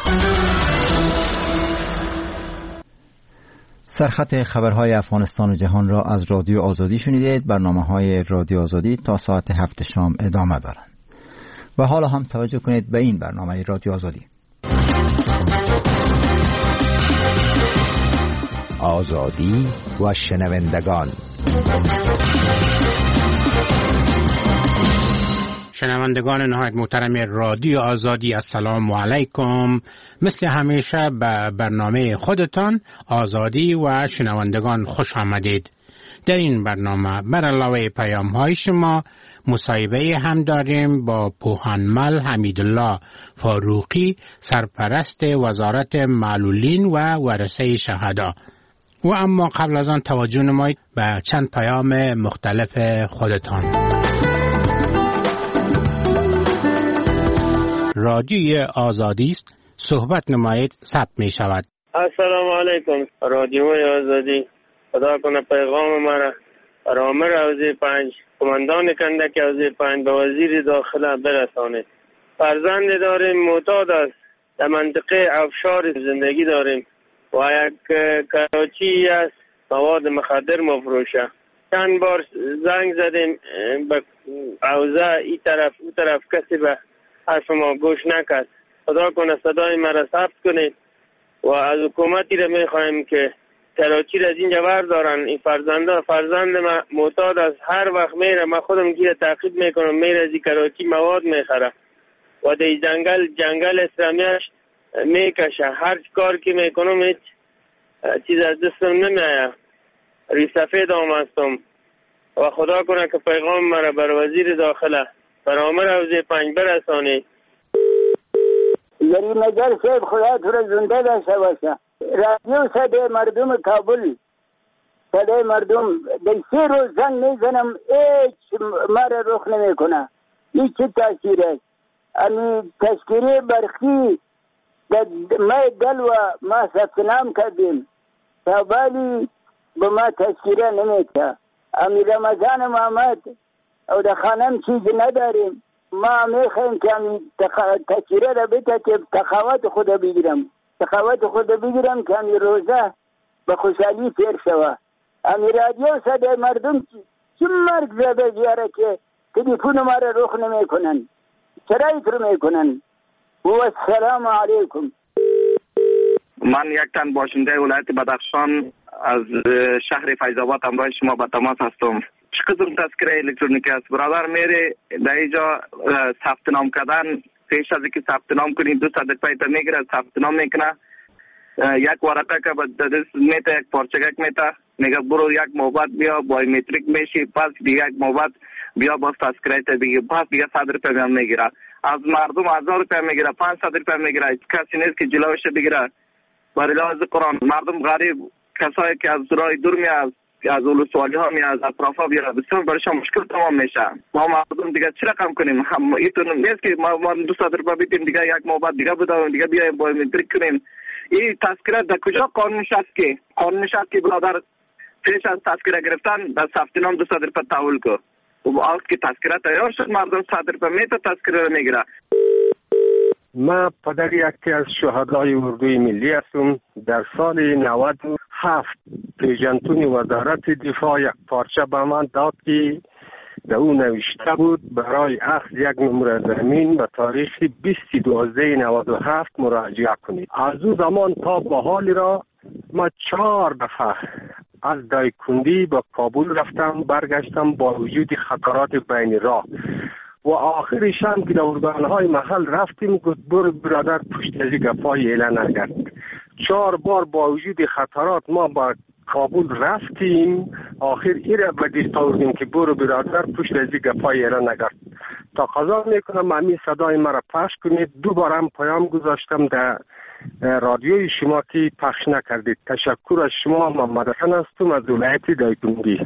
سرخط خبرهای افغانستان و جهان را از رادیو آزادی شنیدید. برنامه‌های رادیو آزادی تا ساعت هفت شام ادامه دارند. و حالا هم توجه کنید به این برنامه رادیو آزادی. آزادی و شنوندگان. شنوندگان نهایت محترم رادیو آزادی، السلام علیکم. مثل همیشه به برنامه خودتان آزادی و شنوندگان خوش آمدید. در این برنامه بر علاوه پیام های شما مصاحبه هم داریم با پوهانمل حمیدالله فاروقی، سرپرست وزارت معلولین و ورثه شهدا. و اما قبل از آن توجه نمایید به چند پیام مختلف خودتان. رادیوی آزادی است، صحبت نمایید، ثبت می شود. السلام علیکم. رادیوی آزادی، خدا کنه پیغام مرا رامر حوزه پنج، کماندان کندک حوزه پنج به وزیر داخله برسانید. فرزند داریم معتاد است، در منطقه افشار زندگی داریم و یک کراچی است مواد مخدر مفروشه. چند بار زنگ زدیم به حوزه ای طرف او طرف، کسی به حرف ما گوش نکرد. خدا کنه صدای مرا ثبت کنید و از حکومتی را میخواهیم که کراچی را از اینجا بردارن. این فرزنده فرزند ما معتاد است، هر وقت میره من خودم گیره تعقیب میکنم، میره از کراچی مواد میخره و در جنگل جنگل اسلامیش میکشه. هر کار که میکنم هیچ چیز از دستم نمیآید. ریسفید آم هستم و خدا کنه که پیغام مرا بر وزیر داخله برامر حوزه پنج برسانی. یعنی نجار صاحب خدا تو را زنده داشته باشه. رادیو صدای مردم کابل، صدای مردم در سه روز زنگ میزنم هیچ مرا رخ نمی کنه. این چه تاثیر است؟ امی تشکیری برخی در ما دل و ما ثبت نام کردیم تا بالی به ما تشکیره نمیده. امی رمضان محمد او در خانم چیزی نداریم. ما میخوایم که امی تشکیره را بده که تخاوت خود بگیرم تخاوت خود بگیرم که امی روزه به خوشحالی سیر شوه. امی رادیو صدای مردم چه مرگ زده زیاره که تلیفون ما را رخ نمی کنن. چرا ایتر می کنن؟ و السلام علیکم. من یک تن باشنده ولایت بدخشان از شهر فیض‌آباد همراه شما به تماس هستم. چه قسم تذکره الکترونیکی است؟ برادر میره در اینجا ثبت نام کردن، پیش از اینکه ثبت نام کنید دو صد پیتا میگیره، ثبت نام میکنه، یک ورقه که به دست میته، یک پارچگک میته، میگه برو یک موبت بیا بایومتریک میشی، پس دیگه یک موبت بیا باز تذکره تا دیگه، پس دیگه صد روپیه هم میگیره. از مردم هزار روپیه میگیره، پانصد روپیه میگیره. کسی نیست که جلوش بگیره. برای لحاظ قرآن مردم غریب، کسایی که از راه دور میاد، از ولسوالی ها میاد، از اطراف ها بیاد، بسیار برایشان مشکل تمام میشه. ما مردم دیگه چی رقم کنیم؟ هم اینطور نیست که ما ما دو صد روپیه بدیم دیگه یک موبت دیگه بدیم دیگه بیایم بایومتریک کنیم. این تذکره در کجا قانونش است که قانونش است که برادر پیش از تذکره گرفتن در ثبت نام دو صد روپیه تحویل کو. و وقتی که تذکره تیار شد مردم صد روپیه میته تذکره رو میگیره. من پدر یکی از شهدای اردوی ملی هستم. در سال نود و هفت پیجنتون وزارت دفاع یک پارچه به من داد که در اون نوشته بود برای اخذ یک نمره زمین به تاریخ بیست دوازده نود و هفت مراجعه کنید. از اون زمان تا به حال را ما چهار دفعه از دایکندی به کابل رفتم، برگشتم با وجود خطرات بین راه و آخرش هم که در ارگانهای محل رفتیم گفت برو برادر پشت از گپای اعلان نگرد. چهار بار با وجود خطرات ما با کابل رفتیم، آخر ایره به دست آوردیم که برو برادر پشت از گپای اعلان نگرد. تقاضا میکنم همین صدای مرا پخش کنید. دو بارم پیام گذاشتم در رادیوی شما که پخش نکردید. تشکر از شما. محمد حسن هستم از ولایت دایکنی.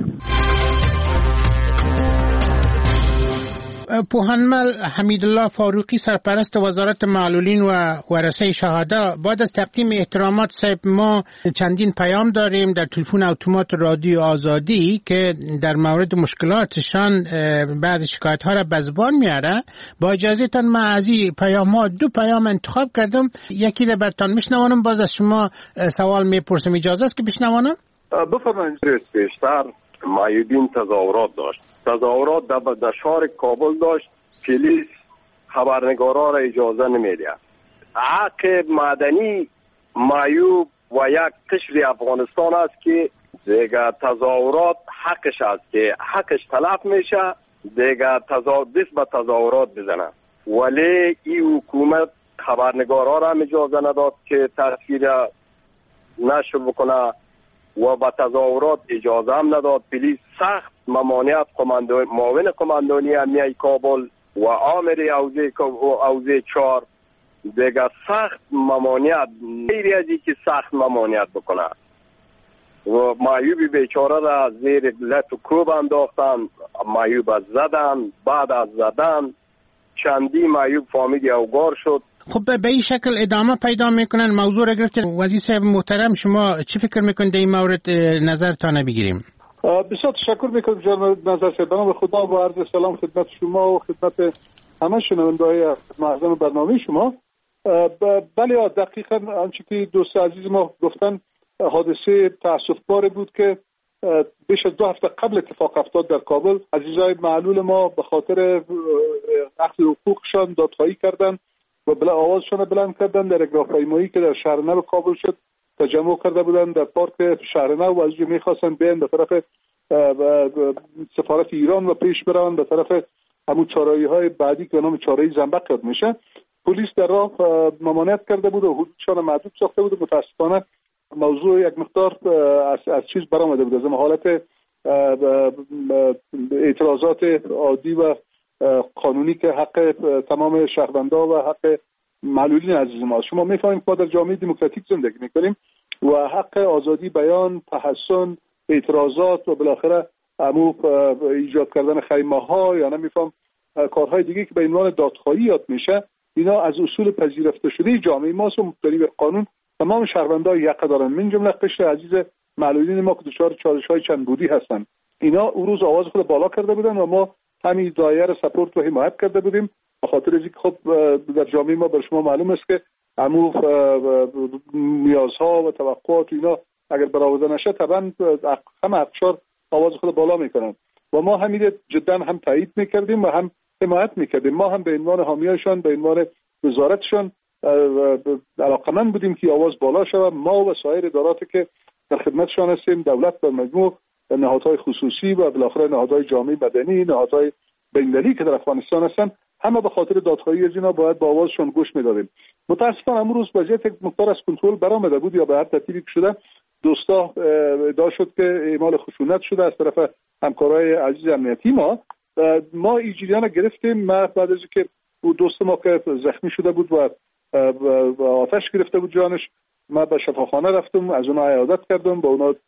پوهنمل حمیدالله فاروقی سرپرست وزارت معلولین و ورثه شهدا، بعد از تقدیم احترامات صاحب ما چندین پیام داریم در تلفن اتومات رادیو آزادی که در مورد مشکلاتشان بعد شکایت ها را به زبان میاره. با اجازهتان من از این پیام ها دو پیام انتخاب کردم، یکی را براتون میشنوانم، باز از شما سوال میپرسم. اجازه است که بشنوانم؟ بفرمایید. بیشتر معیوبین تظاهرات داشت. تظاهرات در شهر کابل داشت. پلیس خبرنگارا را اجازه نمیده. حق مدنی معیوب و یک قشر افغانستان است که دیگه تظاهرات حقش است که حقش تلف میشه، دیگه تظاهرات دست به تظاهرات بزنه. ولی این حکومت خبرنگارا را اجازه نداد که تصویر نشر بکنه و با تظاهرات اجازه هم نداد. پلیس سخت ممانعت قماندان معاون قماندانی امنیه کابل و آمر اوزه اوزه چهار دیگه سخت ممانعت غیر از اینکه سخت ممانعت بکنه و معیوبی بیچاره را زیر لط و کوب انداختن. معیوب از زدن، بعد از زدن چندی معیوب فامیلی اوگار شد. خب به این شکل ادامه پیدا میکنن. موضوع را گرفتن. وزیر صاحب محترم، شما چی فکر میکنید در این مورد نظرتان بگیریم؟ بسیار تشکر میکنم جناب نظر صاحب. به خدا و عرض سلام خدمت شما و خدمت همه شنونده‌های معظم برنامه شما. بله دقیقاً آنچه که دوست عزیز ما گفتن حادثه تأسف‌بار بود که بیش از دو هفته قبل اتفاق افتاد در کابل. عزیزای معلول ما به خاطر اخذ حقوقشان دادخواهی کردند و بلا آوازشان بلند کردن در یک راهپیمایی که در شهرنو کابل شد تجمع کرده بودند در پارک شهرنو و از اونجا میخواستن بیان به طرف سفارت ایران و پیش برون به طرف همون چارایی های بعدی که به نام چارایی زنبق یاد میشه. پلیس در راه ممانعت کرده بود و حدودشان محدود ساخته بود. متاسفانه موضوع یک مقدار از, از چیز برآمده بود، از حالت اعتراضات عادی و قانونی که حق تمام شهروندان و حق معلولین عزیز ما. شما میفهمید ما در جامعه دموکراتیک زندگی میکنیم و حق آزادی بیان، تحسن، اعتراضات و بالاخره امو ایجاد کردن خیمه ها یا نمیفهم کارهای دیگه که به عنوان دادخواهی یاد میشه، اینا از اصول پذیرفته شده جامعه ماست و مقتضی به قانون تمام شهروندان یقه دارن، من جمله قشر عزیز معلولین ما که دچار چالش‌های چند بودی هستن. اینا اون روز آواز خود بالا کرده بودن و ما همین دایر سپورت و حمایت کرده بودیم به خاطر اینکه خب در جامعه ما بر شما معلوم است که عمو نیازها و توقعات اینا اگر برآورده نشه طبعا هم اقشار آواز خود بالا میکنن و ما همین جدا هم تایید میکردیم و هم حمایت میکردیم. ما هم به عنوان حامیاشون به عنوان وزارتشون علاقمند بودیم که آواز بالا شود. ما و سایر اداراتی که در خدمتشان هستیم. دولت به مجموع نهادهای خصوصی و بالاخره نهادهای جامعه مدنی، نهادهای بین‌المللی که در افغانستان هستن، همه به خاطر دادخواهی از اینا باید با آوازشون گوش میدادیم. متاسفانه امروز وضعیت یک مقدار از کنترل برآمده بود یا به هر ترتیبی که شده دوستا ادعا شد که اعمال خشونت شده از طرف همکارای عزیز امنیتی ما. ما این جریان گرفتیم. ما بعد از اینکه دوست ما که زخمی شده بود و آتش گرفته بود جانش، ما به شفاخانه رفتم، از اونها عیادت کردم، با اونها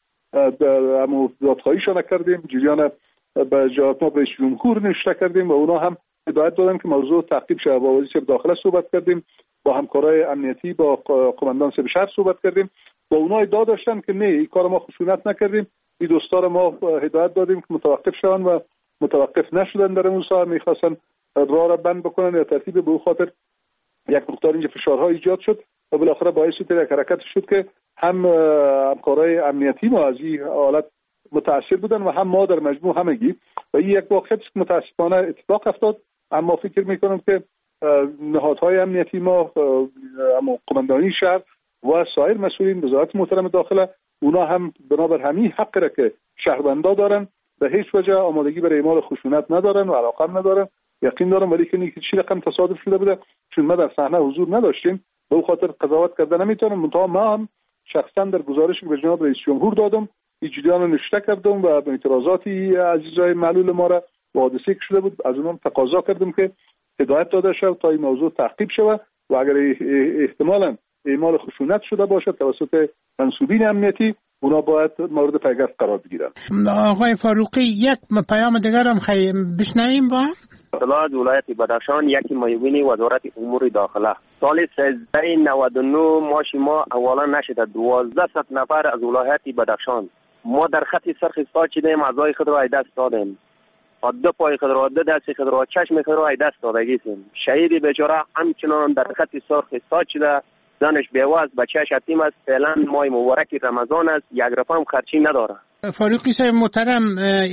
دادخواهیشان کردیم، جریان به جهات ما به جمهور نشته کردیم و اونها هم هدایت دادن که موضوع تعقیب شده. با وزیر داخله صحبت کردیم، با همکارای امنیتی، با قماندان سیب شهر صحبت کردیم، با اونها ادعا داشتن که نه، این کار ما خشونت نکردیم. این دوستان ما هدایت دادیم که متوقف شوند و متوقف نشدن. در اون سال میخواستن راه را بند بکنن یا ترتیب به خاطر یک مقدار اینجا فشارها ایجاد شد و بالاخره باعث شد یک حرکت شد که هم همکارای امنیتی ما از این حالت متاثر بودن و هم ما در مجموع همگی. و این یک واقعیت است که متاسفانه اتفاق افتاد. اما فکر میکنم که نهادهای امنیتی ما، اما قماندانی شهر و سایر مسئولین وزارت محترم داخله، اونا هم بنابر همین حق را که شهروندا دارن به هیچ وجه آمادگی برای اعمال خشونت ندارن و علاقه هم ندارن. یقین دارم ولی که اینکه چی رقم تصادف شده بوده، چون ما در صحنه حضور نداشتیم به اون خاطر قضاوت کردن نمیتونم. منتها ما هم شخصا در گزارشی که به جناب رئیس جمهور دادم این جریان رو نشته کردم و به اعتراضاتی عزیزای معلول ما را حادثه که شده بود از اونم تقاضا کردم که هدایت داده شود تا این موضوع تعقیب شود و اگر احتمالاً اعمال خشونت شده باشد توسط منسوبین امنیتی، اونا باید مورد پیگرد قرار بگیرند. آقای فاروقی، یک پیام دیگر هم خیلی بشنویم با اطلاعات ولایت بدخشان. یکی معاون وزارت امور داخله سال سیزده نود و نه ماشی ما اولا نشده دوازده صد نفر از ولایت بدخشان ما در خط سرخ استاد شدیم، اعضای خود را از دست دادیم، دو پای خود را، دو دست خود را، چشم خود را از دست دادگییم. شهید بیچاره همچنان در خط سرخ استاد شده، زنش بیواز، بچه‌اش یتیم است. فعلا ماه مبارک رمضان است، یک رقم خرچی نداره. فاروقی صاحب محترم،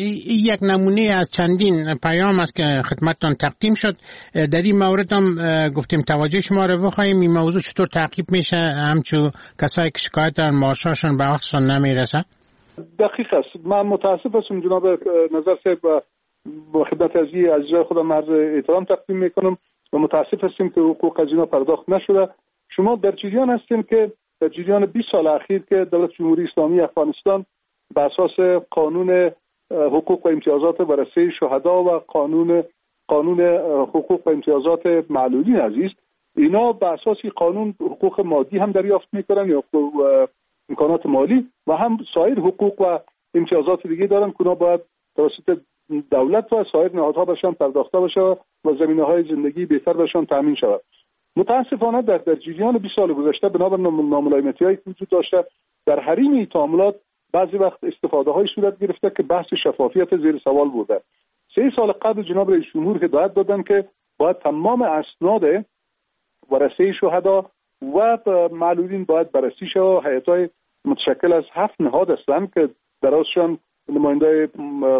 یک نمونه از چندین پیام است که خدمتتان تقدیم شد. در این مورد هم گفتیم توجه شما رو بخوایم این موضوع چطور تعقیب میشه، همچون کسایی که شکایت دارن معاششون به وقتشون نمیرسه. دقیق است. من متاسف هستم جناب نظر صاحب، با خدمت عزیزای خودم عرض احترام تقدیم میکنم و متاسف هستیم که حقوق از اینا پرداخت نشده. شما در جریان هستیم که در جریان بیست سال اخیر که دولت جمهوری اسلامی افغانستان به اساس قانون حقوق و امتیازات ورثه شهدا و قانون قانون حقوق و امتیازات معلولین عزیز، اینا به اساس قانون حقوق مادی هم دریافت میکنن یا امکانات مالی و هم سایر حقوق و امتیازات دیگه دارن که اونا باید توسط دولت و سایر نهادها بهشان پرداخته بشه و زمینه‌های زندگی بهتر بهشان تامین شود. متاسفانه در در جریان بیست سال گذشته بنابر ناملایمتی‌هایی که وجود داشته در حریم این تعاملات بعضی وقت استفاده‌های صورت گرفته که بحث شفافیت زیر سوال بوده. سه سال قبل جناب رئیس جمهور هدایت دادن که باید تمام اسناد ورثه شهدا و معلولین باید بررسی شود. هیئت‌های متشکل از هفت نهاد هستند که در ازشان نماینده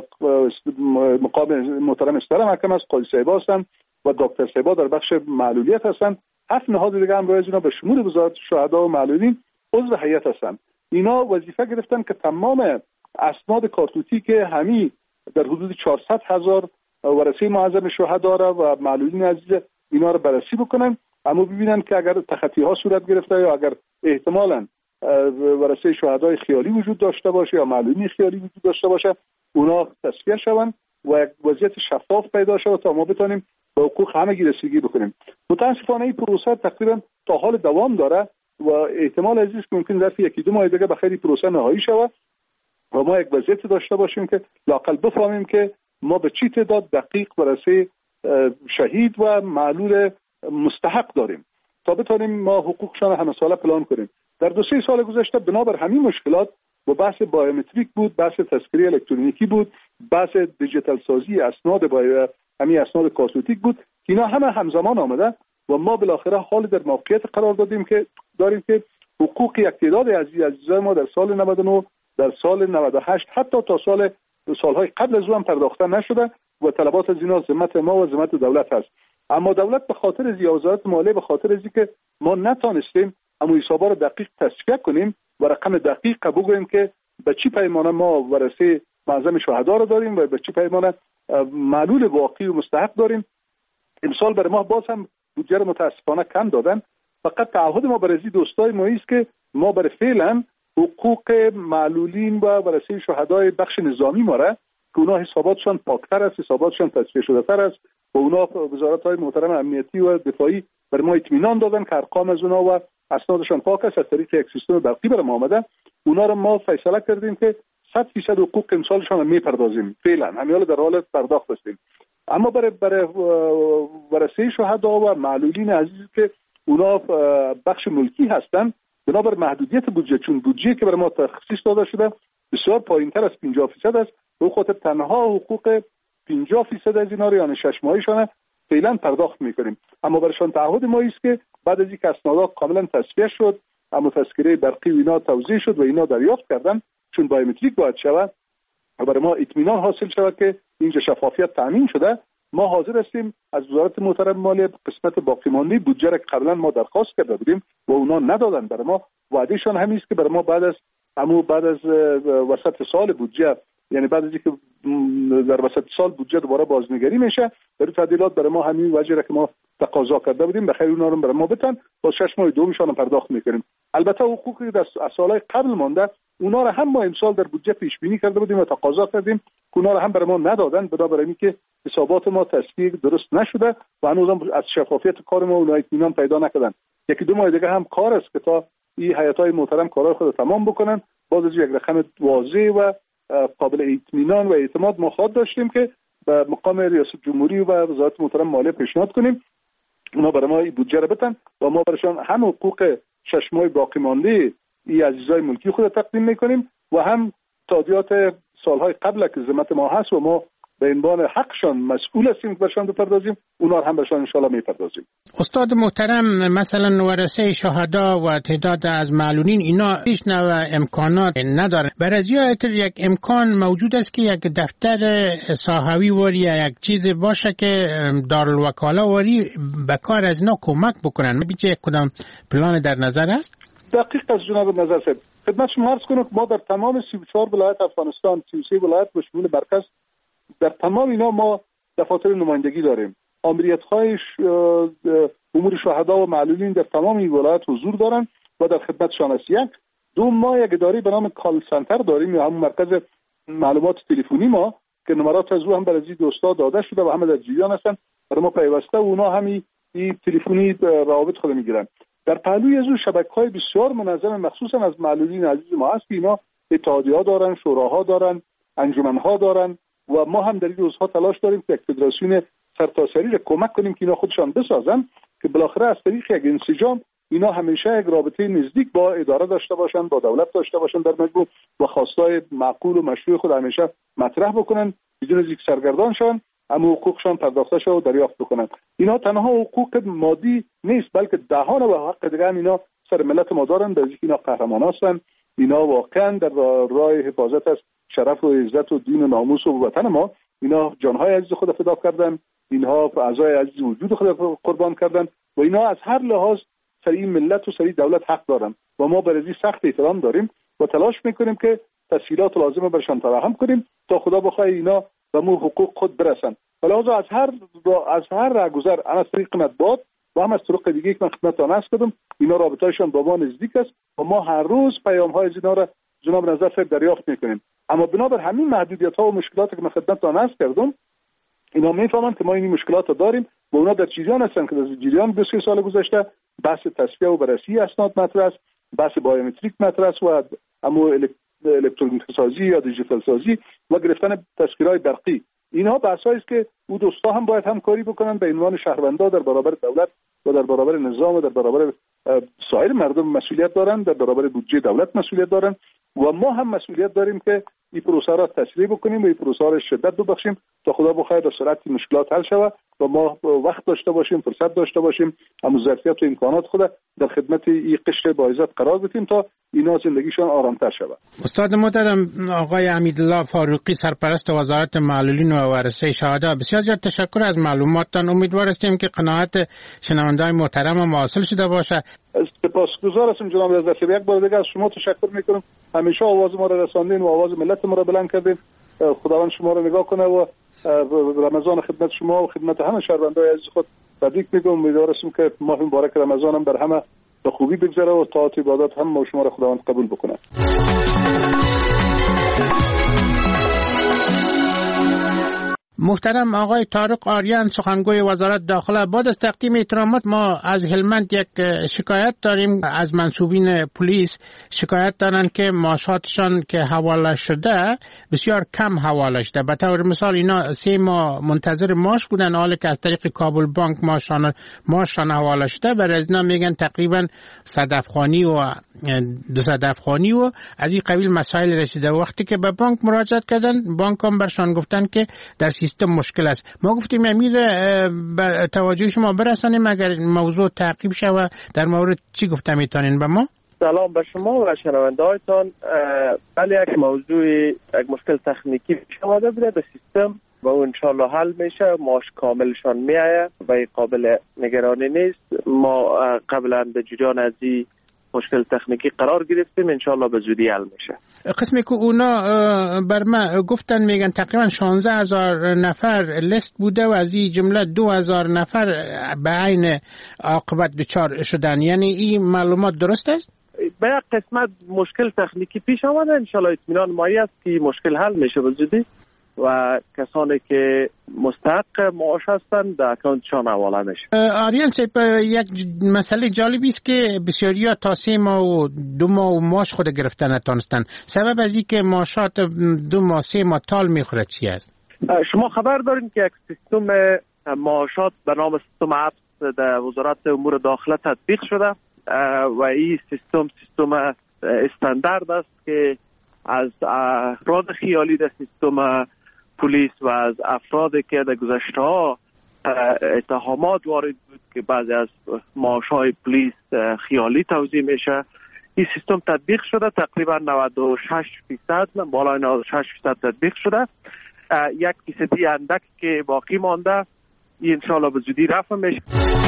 مقام محترم استر محکمه است، قاضی صاحبا هستند و دکتر صاحبا در بخش معلولیت هستند. هفت نهاد دیگه هم رایج اینا به شمول وزارت شهدا و معلولین عضو هیئت هستند. اینا وظیفه گرفتن که تمام اسناد کارتوتی که همین در حدود چهارصد هزار ورثه معظم شهدا را و معلولین عزیز اینا رو بررسی بکنن، اما ببینن که اگر تخطی ها صورت گرفته یا اگر احتمالاً ورثه شهدای خیالی وجود داشته باشه یا معلولین خیالی وجود داشته باشه، اونا تصفیه شوند و یک وضعیت شفاف پیدا شود تا ما بتونیم به حقوق همگی رسیدگی بکنیم. متاسفانه این پروسه تقریبا تا حال دوام داره و احتمال عزیز که ممکن ظرف یکی دو ماه دیگه به خیلی پروسه نهایی شود و ما یک وضعیت داشته باشیم که لااقل بفهمیم که ما به چی تعداد دقیق ورثه شهید و معلول مستحق داریم تا بتونیم ما حقوقشان همه ساله پلان کنیم. در دو سه سال گذشته بنابر همین مشکلات و بحث بایومتریک بود، بحث تذکره الکترونیکی بود، بحث دیجیتال سازی اسناد با همین اسناد کارتوتیک بود، اینا همه همزمان آمده و ما بالاخره حال در موقعیت قرار دادیم که داریم که حقوق یک تعداد عزیز عزیزای ما در سال نود و نه، در سال نود و هشت، حتی تا سال سالهای قبل از اون پرداخته نشده و طلبات از اینا ذمت ما و ذمت دولت هست. اما دولت به خاطر از وزارت مالیه به خاطر از اینکه ما نتونستیم اما حسابا رو دقیق تصفیه کنیم، و رقم دقیق بگوییم که به چی پیمانه ما ورثه معظم شهدا رو داریم و به چی پیمانه معلول واقعی و مستحق داریم. امسال برای ما باز هم بودجه متاسفانه کم دادن. فقط تعهد ما برای دوستای ما است که ما برای فعلا حقوق معلولین و ورثه شهدای بخش نظامی ما را که اونا حساباتشان پاکتر است، حساباتشان تصفیه شده تر است و اونا وزارت‌های محترم امنیتی و دفاعی برای ما اطمینان دادن که ارقام از اونا و اسنادشان پاک است. از طریق یک سیستم برقی برای ما آمده. اونا را ما فیصله کردیم که صد درصد حقوق امسالشان میپردازیم. فعلا همین در حال پرداخت هستیم. اما برای برای ورثه شهدا و معلولین عزیز که اونا بخش ملکی هستند، بنابر محدودیت بودجه، چون بودجه که برای ما تخصیص داده شده بسیار پایینتر از پنجاه درصد است، به خاطر تنها حقوق پنجاه درصد از اینا رو یعنی شش ماهیشان فعلا پرداخت میکنیم. اما برایشان تعهد ما است که بعد از اینکه اسنادات کاملا تصفیه شد، اما تذکره برقی و اینا توزیع شد و اینا دریافت کردن، چون بایومتریک باید شود و برای ما اطمینان حاصل شود که اینجا شفافیت تامین شده، ما حاضر هستیم از وزارت محترم مالیه قسمت باقی مانده بودجه را که قبلا ما درخواست کرده بودیم و اونا ندادن برای ما، وعدهشان همین است که برای ما بعد از همو بعد از وسط سال بودجه، یعنی بعد از اینکه در وسط سال بودجه دوباره بازنگری میشه، در تعدیلات برای ما همین وجه را که ما تقاضا کرده بودیم بخیر اونا رو برای ما بتن، با شش ماه دومشان پرداخت میکنیم. البته حقوقی در سالهای قبل مانده اونا رو هم ما امسال در بودجه پیش بینی کرده بودیم و تقاضا کردیم که اونا رو هم برای ما ندادن، بنابراین اینکه حسابات ما تصفیه درست نشده و هنوز از شفافیت کار ما اونها اطمینان پیدا نکردن. یکی دو ماه دیگه هم کار است که تا این هیئت‌های محترم کارهای خود تمام بکنن، باز از یک رقم واضح و قابل اطمینان و اعتماد ما خواهد داشتیم که به مقام ریاست جمهوری و وزارت محترم مالیه پیشنهاد کنیم اونا برای ما این بودجه را بتن و ما برایشان هم حقوق شش ماه باقی مانده این عزیزای ملکی خود تقدیم میکنیم و هم تادیات سالهای قبل که ذمت ما هست و ما به عنوان حقشان مسئول هستیم که برشان بپردازیم، اونا هم برشان انشالله میپردازیم. استاد محترم، مثلا ورثه شهدا و تعداد از معلولین اینا هیچ نوع امکانات ندارن. برای ازیاتر یک امکان موجود است که یک دفتر ساحوی واری یا یک چیز باشه که دارالوکاله واری به کار از اینا کمک بکنن. بیچه کدام پلان در نظر است؟ دقیق از جناب نظر صاحب خدمت شما عرض کنم که ما در تمام سی و چهار ولایت افغانستان، سی و سه ولایت به شمول مرکز، در تمام اینا ما دفاتر نمایندگی داریم. آمریت‌های امور شهدا و معلولین در تمام این ولایت حضور دارن و در خدمتشان است. یک دو ما یک اداره به نام کال سنتر داریم یا همون مرکز معلومات تلفنی ما که نمرات از او هم برای دوستا داده شده و همه در جریان هستن، برای ما پیوسته و اونا همین این تلفنی روابط خود میگیرن. در پهلوی از اون شبکه‌های بسیار منظم مخصوصا از معلولین عزیز ما هست که اینا اتحادیه‌ها دارن، شوراها دارن، انجمن‌ها دارن و ما هم در این روزها تلاش داریم که یک فدراسیون سرتاسری را کمک کنیم که اینا خودشان بسازن که بالاخره از طریق یک انسجام اینا همیشه یک رابطه نزدیک با اداره داشته باشن، با دولت داشته باشن، در مجموع با خواستای معقول و مشروع خود همیشه مطرح بکنن بدون از اینکه سرگردان شن، اما حقوقشان پرداخته شد و دریافت بکنن. اینا تنها حقوق مادی نیست بلکه دهان و حق دیگه هم اینا سر ملت ما دارن، در اینکه اینا قهرمان هستن، اینا واقعا در راه حفاظت از شرف و عزت و دین و ناموس و وطن ما اینا جانهای عزیز خود فدا کردن، اینها اعضای عزیز وجود خود قربان کردن و اینا از هر لحاظ سر این ملت و سر این دولت حق دارن و ما برای سخت احترام داریم و تلاش میکنیم که تسهیلات لازمه برشان فراهم کنیم تا خدا بخواد اینا به مو حقوق خود برسن. ولی از هر از هر راهگذر از طریق مطبوعات و هم از طرق دیگه که من خدمتتان عرض کردم اینا رابطه‌شان با ما نزدیک است و ما هر روز پیام‌های از اینا را جناب نظر صاحب دریافت میکنیم. اما بنابر همین محدودیت‌ها و مشکلاتی که من خدمتتان عرض کردم اینا میفهمن که ما این مشکلات رو داریم و اونا در جریان هستن که در جریان دو سه سال گذشته بحث تصفیه و بررسی اسناد مطرح است، بحث بایومتریک مطرح است و اما الکترونیک سازی یا دیجیتال سازی و گرفتن تذکیرهای برقی. اینها بحثایی است که او دوستا هم باید همکاری بکنن به عنوان شهروندا در برابر دولت و در برابر نظام و در برابر سایر مردم مسئولیت دارن، در برابر بودجه دولت مسئولیت دارن و ما هم مسئولیت داریم که این پروسه را تسریع بکنیم و این پروسه را شدت ببخشیم تا خدا بخواهد در سرعت مشکلات حل شود و ما وقت داشته باشیم، فرصت داشته باشیم، اما ظرفیت و امکانات خود در خدمت این قشر با عزت قرار بدیم تا اینا زندگیشان آرامتر شود. استاد محترم آقای امیدالله فاروقی، سرپرست وزارت معلولین و ورثه شهدا، بسیار زیاد تشکر از معلوماتتان. امیدوار هستیم که قناعت شنوندگان محترم حاصل شده باشه. سپاسگزار هستم جناب رضا. یک بار دیگه از شما تشکر میکنم، همیشه آواز ما را رساندین و آواز ملت ما را بلند کردین. خداوند شما را نگاه کنه و رمضان خدمت شما و خدمت همه شهروندان عزیز خود تبریک میگم. امیدوارم که ماه مبارک رمضان هم بر همه به خوبی بگذره و طاعت عبادات هم شما را خداوند قبول بکنه. محترم آقای طارق آریان، سخنگوی وزارت داخله، بعد از تقدیم احترامات ما از هلمند یک شکایت داریم از منصوبین پلیس. شکایت دارن که معاشاتشان که حواله شده بسیار کم حواله شده. به طور مثال اینا سه ماه منتظر معاش بودن، حالا که از طریق کابل بانک معاشان معاشان حواله شده، برای اینا میگن تقریبا صدفخانی و دو صدفخانی و از این قبیل مسائل رسیده. وقتی که به بانک مراجعه کردن، بانک هم برشان گفتن که در سیستم مشکل است. ما گفتیم امیر به توجه شما برسانیم اگر موضوع تعقیب شود. در مورد چی گفته میتونین به ما؟ سلام به شما و شنونده هایتان. ولی یک موضوع یک مشکل تکنیکی پیش آمده بوده به سیستم و اون انشالله حل میشه. ماش کاملشان میآید و قابل نگرانی نیست. ما قبلا به جریان از این مشکل تکنیکی قرار گرفتیم، انشالله به زودی حل میشه. قسمی که اونا بر ما گفتن میگن تقریبا شانزده هزار نفر لیست بوده و از این جمله دو هزار نفر به عین عاقبت دچار شدن. یعنی این معلومات درست است؟ به یک قسمت مشکل تکنیکی پیش آمده، انشالله اطمینان مایی است که مشکل حل میشه به زودی و کسانی که مستحق معاش هستند در اکانتشان حواله میشه. آریان صاحب، یک مسئله جالبی است که بسیاریا تا سه ماه و دو ماه و معاش خود گرفتن نتونستن. سبب از این که معاشات دو ماه سه ماه تال میخوره چی است؟ شما خبر دارین که یک سیستم معاشات به نام سیستم عبس در وزارت امور داخله تطبیق شده و این سیستم سیستم استاندارد است که از افراد خیالی در سیستم پلیس و از افرادی که در گذشته ها اتهامات وارد بود که بعضی از معاشهای پلیس خیالی توزیع میشه، این سیستم تطبیق شده. تقریبا نود و شش فیصد بالای نود و شش فیصد تطبیق شده. یک فیصدی اندک که باقی مانده این انشالله به زودی رفع میشه.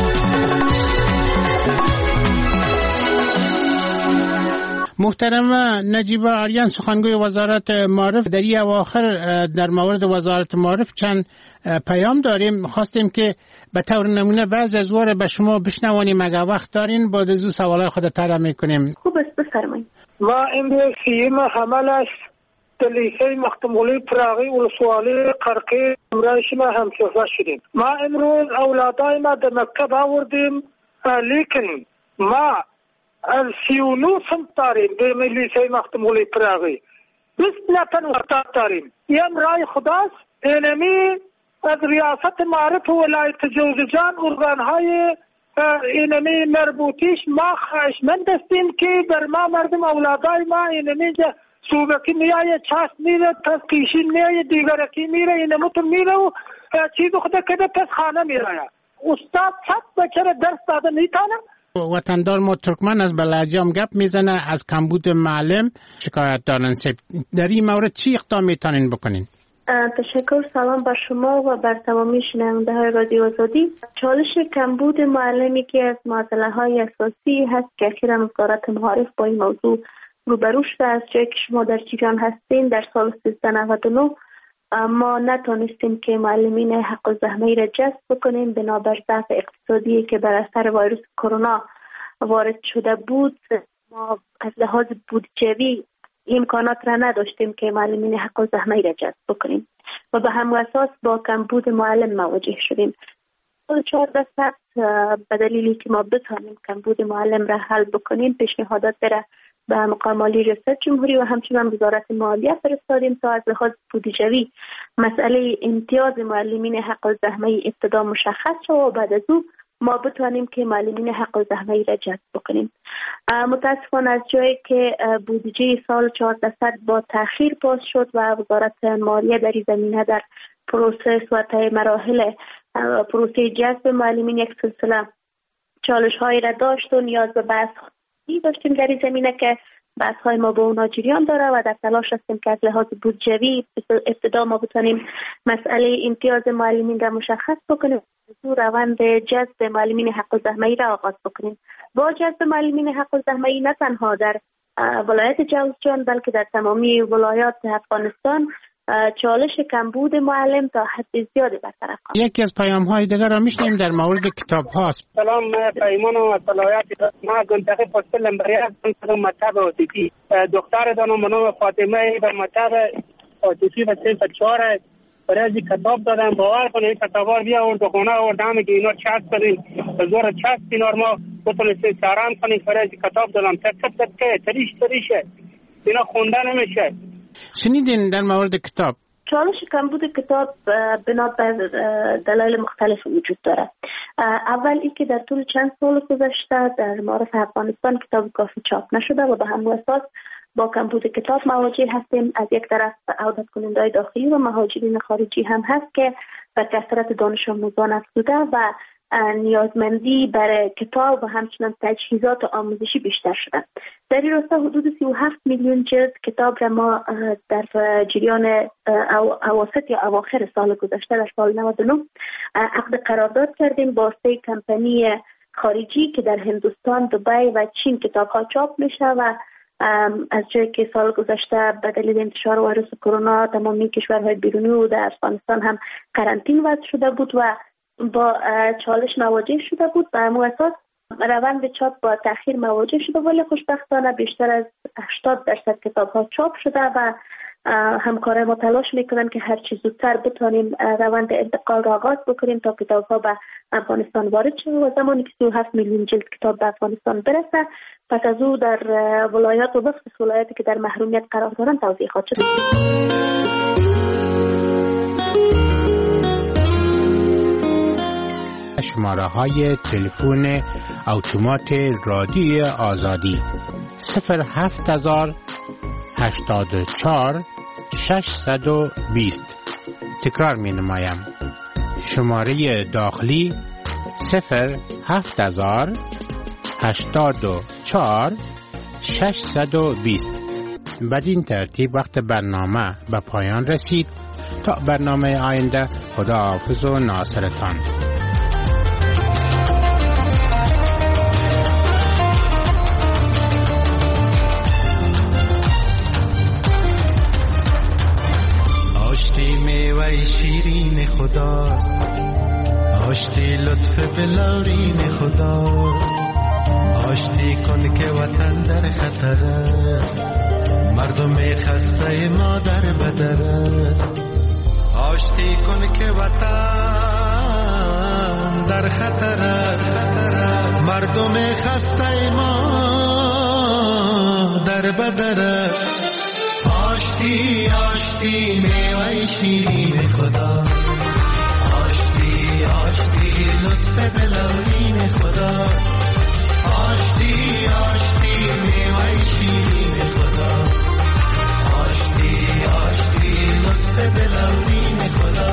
محترم نجیبه آریان، سخنگوی وزارت معارف، در این اواخر در مورد وزارت معارف چند پیام داریم. خواستیم که به طور نمونه بعض از واره به شما بشنوانیم اگر وقت دارین، بعد از او سوالای خود طرح میکنیم. خوب است، بفرمایید. ما امروز سیم حمل است تلیسه مختمولی پراغی ولسوالی قرقی امرای شما همسفر شدیم. ما امروز اولادای ما در مکتب آوردیم، لیکن ما از سی و نو سنت داریم در لیسه مختمولی پراغی، بیست نفر استاد داریم. این امرای خداست. اینمی از ریاست معرف و ولایت جوزجان ارگانهای اینمی مربوطیش ما خواهشمند هستیم که بر ما مردم اولادای ما اینمی صوبکی میایه، چاست میره، پس کیشین میایه، دیگرکی میره، اینمتون میره و چیز خدا کده پس خانه میره. استاد چند بچه درس داده میتانه. وطندار ما ترکمن از بلجام گپ میزنه، از کمبود معلم شکایت دارن. در این مورد چی اقدام میتونین بکنین؟ تشکر. سلام بر شما و بر تمامی شنونده های رادیو آزادی. چالش کمبود معلمی که از معضله های اساسی هست که اخیراً وزارت معارف با این موضوع روبرو شده. از جایی که شما در جریان هستین، در سال سیزده نود و نه ما نتونستیم که معلمین حق الزحمه را جذب بکنیم بنابر ضعف اقتصادی که بر اثر ویروس کرونا وارد شده بود. ما از لحاظ بودجوی امکانات را نداشتیم که معلمین حق الزحمه را جذب بکنیم و به همون اساس با کمبود معلم مواجه شدیم. چهارده ساعت به دلیلی که ما بتوانیم کمبود معلم را حل بکنیم، پیشنهادات را به مقام عالی ریاست جمهوری و همچنین وزارت مالیه فرستادیم تا از لحاظ بودجوی مسئله امتیاز معلمین حق الزحمه ابتدا مشخص شد و بعد از او ما بتوانیم که معلمین حق الزحمه را جذب بکنیم. متاسفانه از جایی که بودجه سال چهارده صد با تأخیر باز شد و وزارت مالیه در این زمینه در پروسس و طی مراحل پروسه جذب معلمین یک سلسله چالش هایی را داشت و نیاز به بحث داشتیم در این زمینه که بحث‌های ما با اونا جریان داره و در تلاش هستیم که از لحاظ بودجوی ابتدا ما بتونیم مسئله امتیاز معلمین را مشخص بکنیم، روند جذب معلمین حق الزحمه‌ای را آغاز بکنیم. با جذب معلمین حق الزحمه‌ای نه تنها در ولایت جوزجان بلکه در تمامی ولایات افغانستان چالش کمبود معلم تا حد زیادی برطرف کنند. یکی از پیام‌های دیگر را می‌شنویم در مورد کتاب هاست. سلام پیمان و ولایت ما منطقه پست لمبری هستم مکتب عاطفی. دختر دانم به نام فاطمه به مکتب عاطفی و صنف چهار برای کتاب دادم. باور کنید کتابا بیا اون دکونه آوردم که اینا چسب بدیم به زور چسب اینا ما بتونیم سران کنیم. برای کتاب دادم تک تک تک تریش تریشه اینا خونده نمیشه. شنیدین در مورد کتاب؟ چالش کمبود کتاب بنا بر دلایل مختلف وجود داره. اول ای که در طول چند سال گذشته در معارف افغانستان کتاب کافی چاپ نشده و به همون اساس با کمبود کتاب مواجه هستیم. از یک طرف عودت کننده‌های داخلی و مهاجرین خارجی هم هست که به کثرت دانش آموزان افزوده و نیازمندی برای کتاب و همچنین تجهیزات آموزشی بیشتر شده. در این راستا حدود سی و هفت میلیون جلد کتاب را ما در جریان اواسط یا اواخر سال گذشته در سال نود و نه عقد قرارداد کردیم با سه کمپانی خارجی که در هندوستان، دبی و چین کتاب ها چاپ میشه و از جایی که سال گذشته به دلیل انتشار ویروس کرونا تمامی کشورهای بیرونی و در افغانستان هم قرنطینه وضع شده بود و با چالش مواجه شده بود. به همون اساس روند چاپ با تأخیر مواجه شده ولی خوشبختانه بیشتر از هشتاد درصد کتاب ها چاپ شده و همکارای ما تلاش میکنن که هر چی زودتر بتونیم روند انتقال را آغاز بکنیم تا کتاب ها به افغانستان وارد شده و زمانی که سی و هفت میلیون جلد کتاب به افغانستان برسه پس از او در ولایات و بخصوص ولایاتی که در محرومیت قرار دارن توزیع خواهد شد. شماره های تلفن اتومات رادیو آزادی صفر هفت هزار هشتاد و چهار ششصد و بیست. تکرار می نمایم. شماره داخلی صفر هفت هزار هشتاد و چهار ششصد و بیست. بدین ترتیب وقت برنامه به پایان رسید. تا برنامه آینده خداحافظ و ناصرتان. شیرین خداست آشتی لطف بلارین خدا آشتی کن که وطن در خطره مردم خسته ما در بدره آشتی کن که وطن در خطره مردم خسته ما در بدره آشتی آشتی میوه شیرین خدا آشتی آشتی لطف بلورین خدا آشتی آشتی میوه شیرین خدا آشتی آشتی لطف بلورین خدا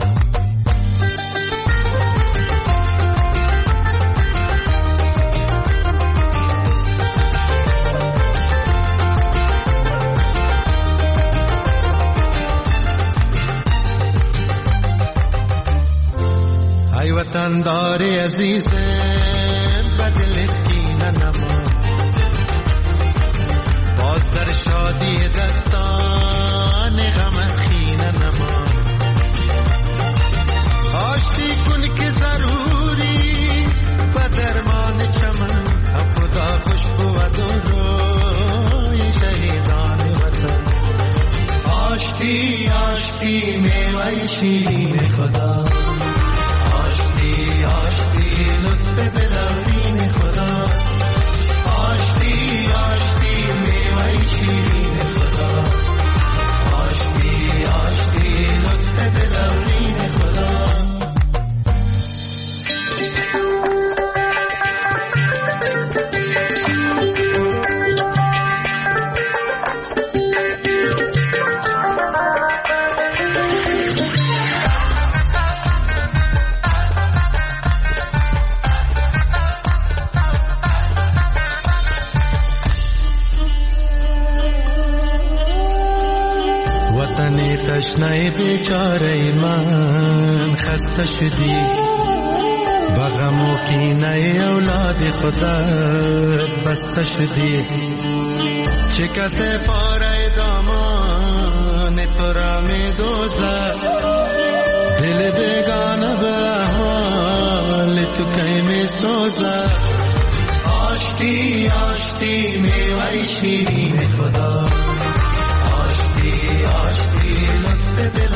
وطن داری عزیز بدل کینه نما باز در شادی دستان غم خینه نما آشتی کن که ضروری و درمان چمن خدا خوشبو و روی شهیدان وطن آشتی آشتی میوه شیرین خدا آشتی لطف بلورین خدا آشتی آشتی میوه شیرین خدا آشتی آشتی لطف بلورین خدا تشنه بیچاره من خسته شدی، با غم و کینه اولاد خودت بسته شدی. چه کسی پاره دامان تو را می دوزد، دل بیگانه به حال تو کی می سوزد. آشتی آشتی میوه شیرین خدا، آشتی آشتی لطف دل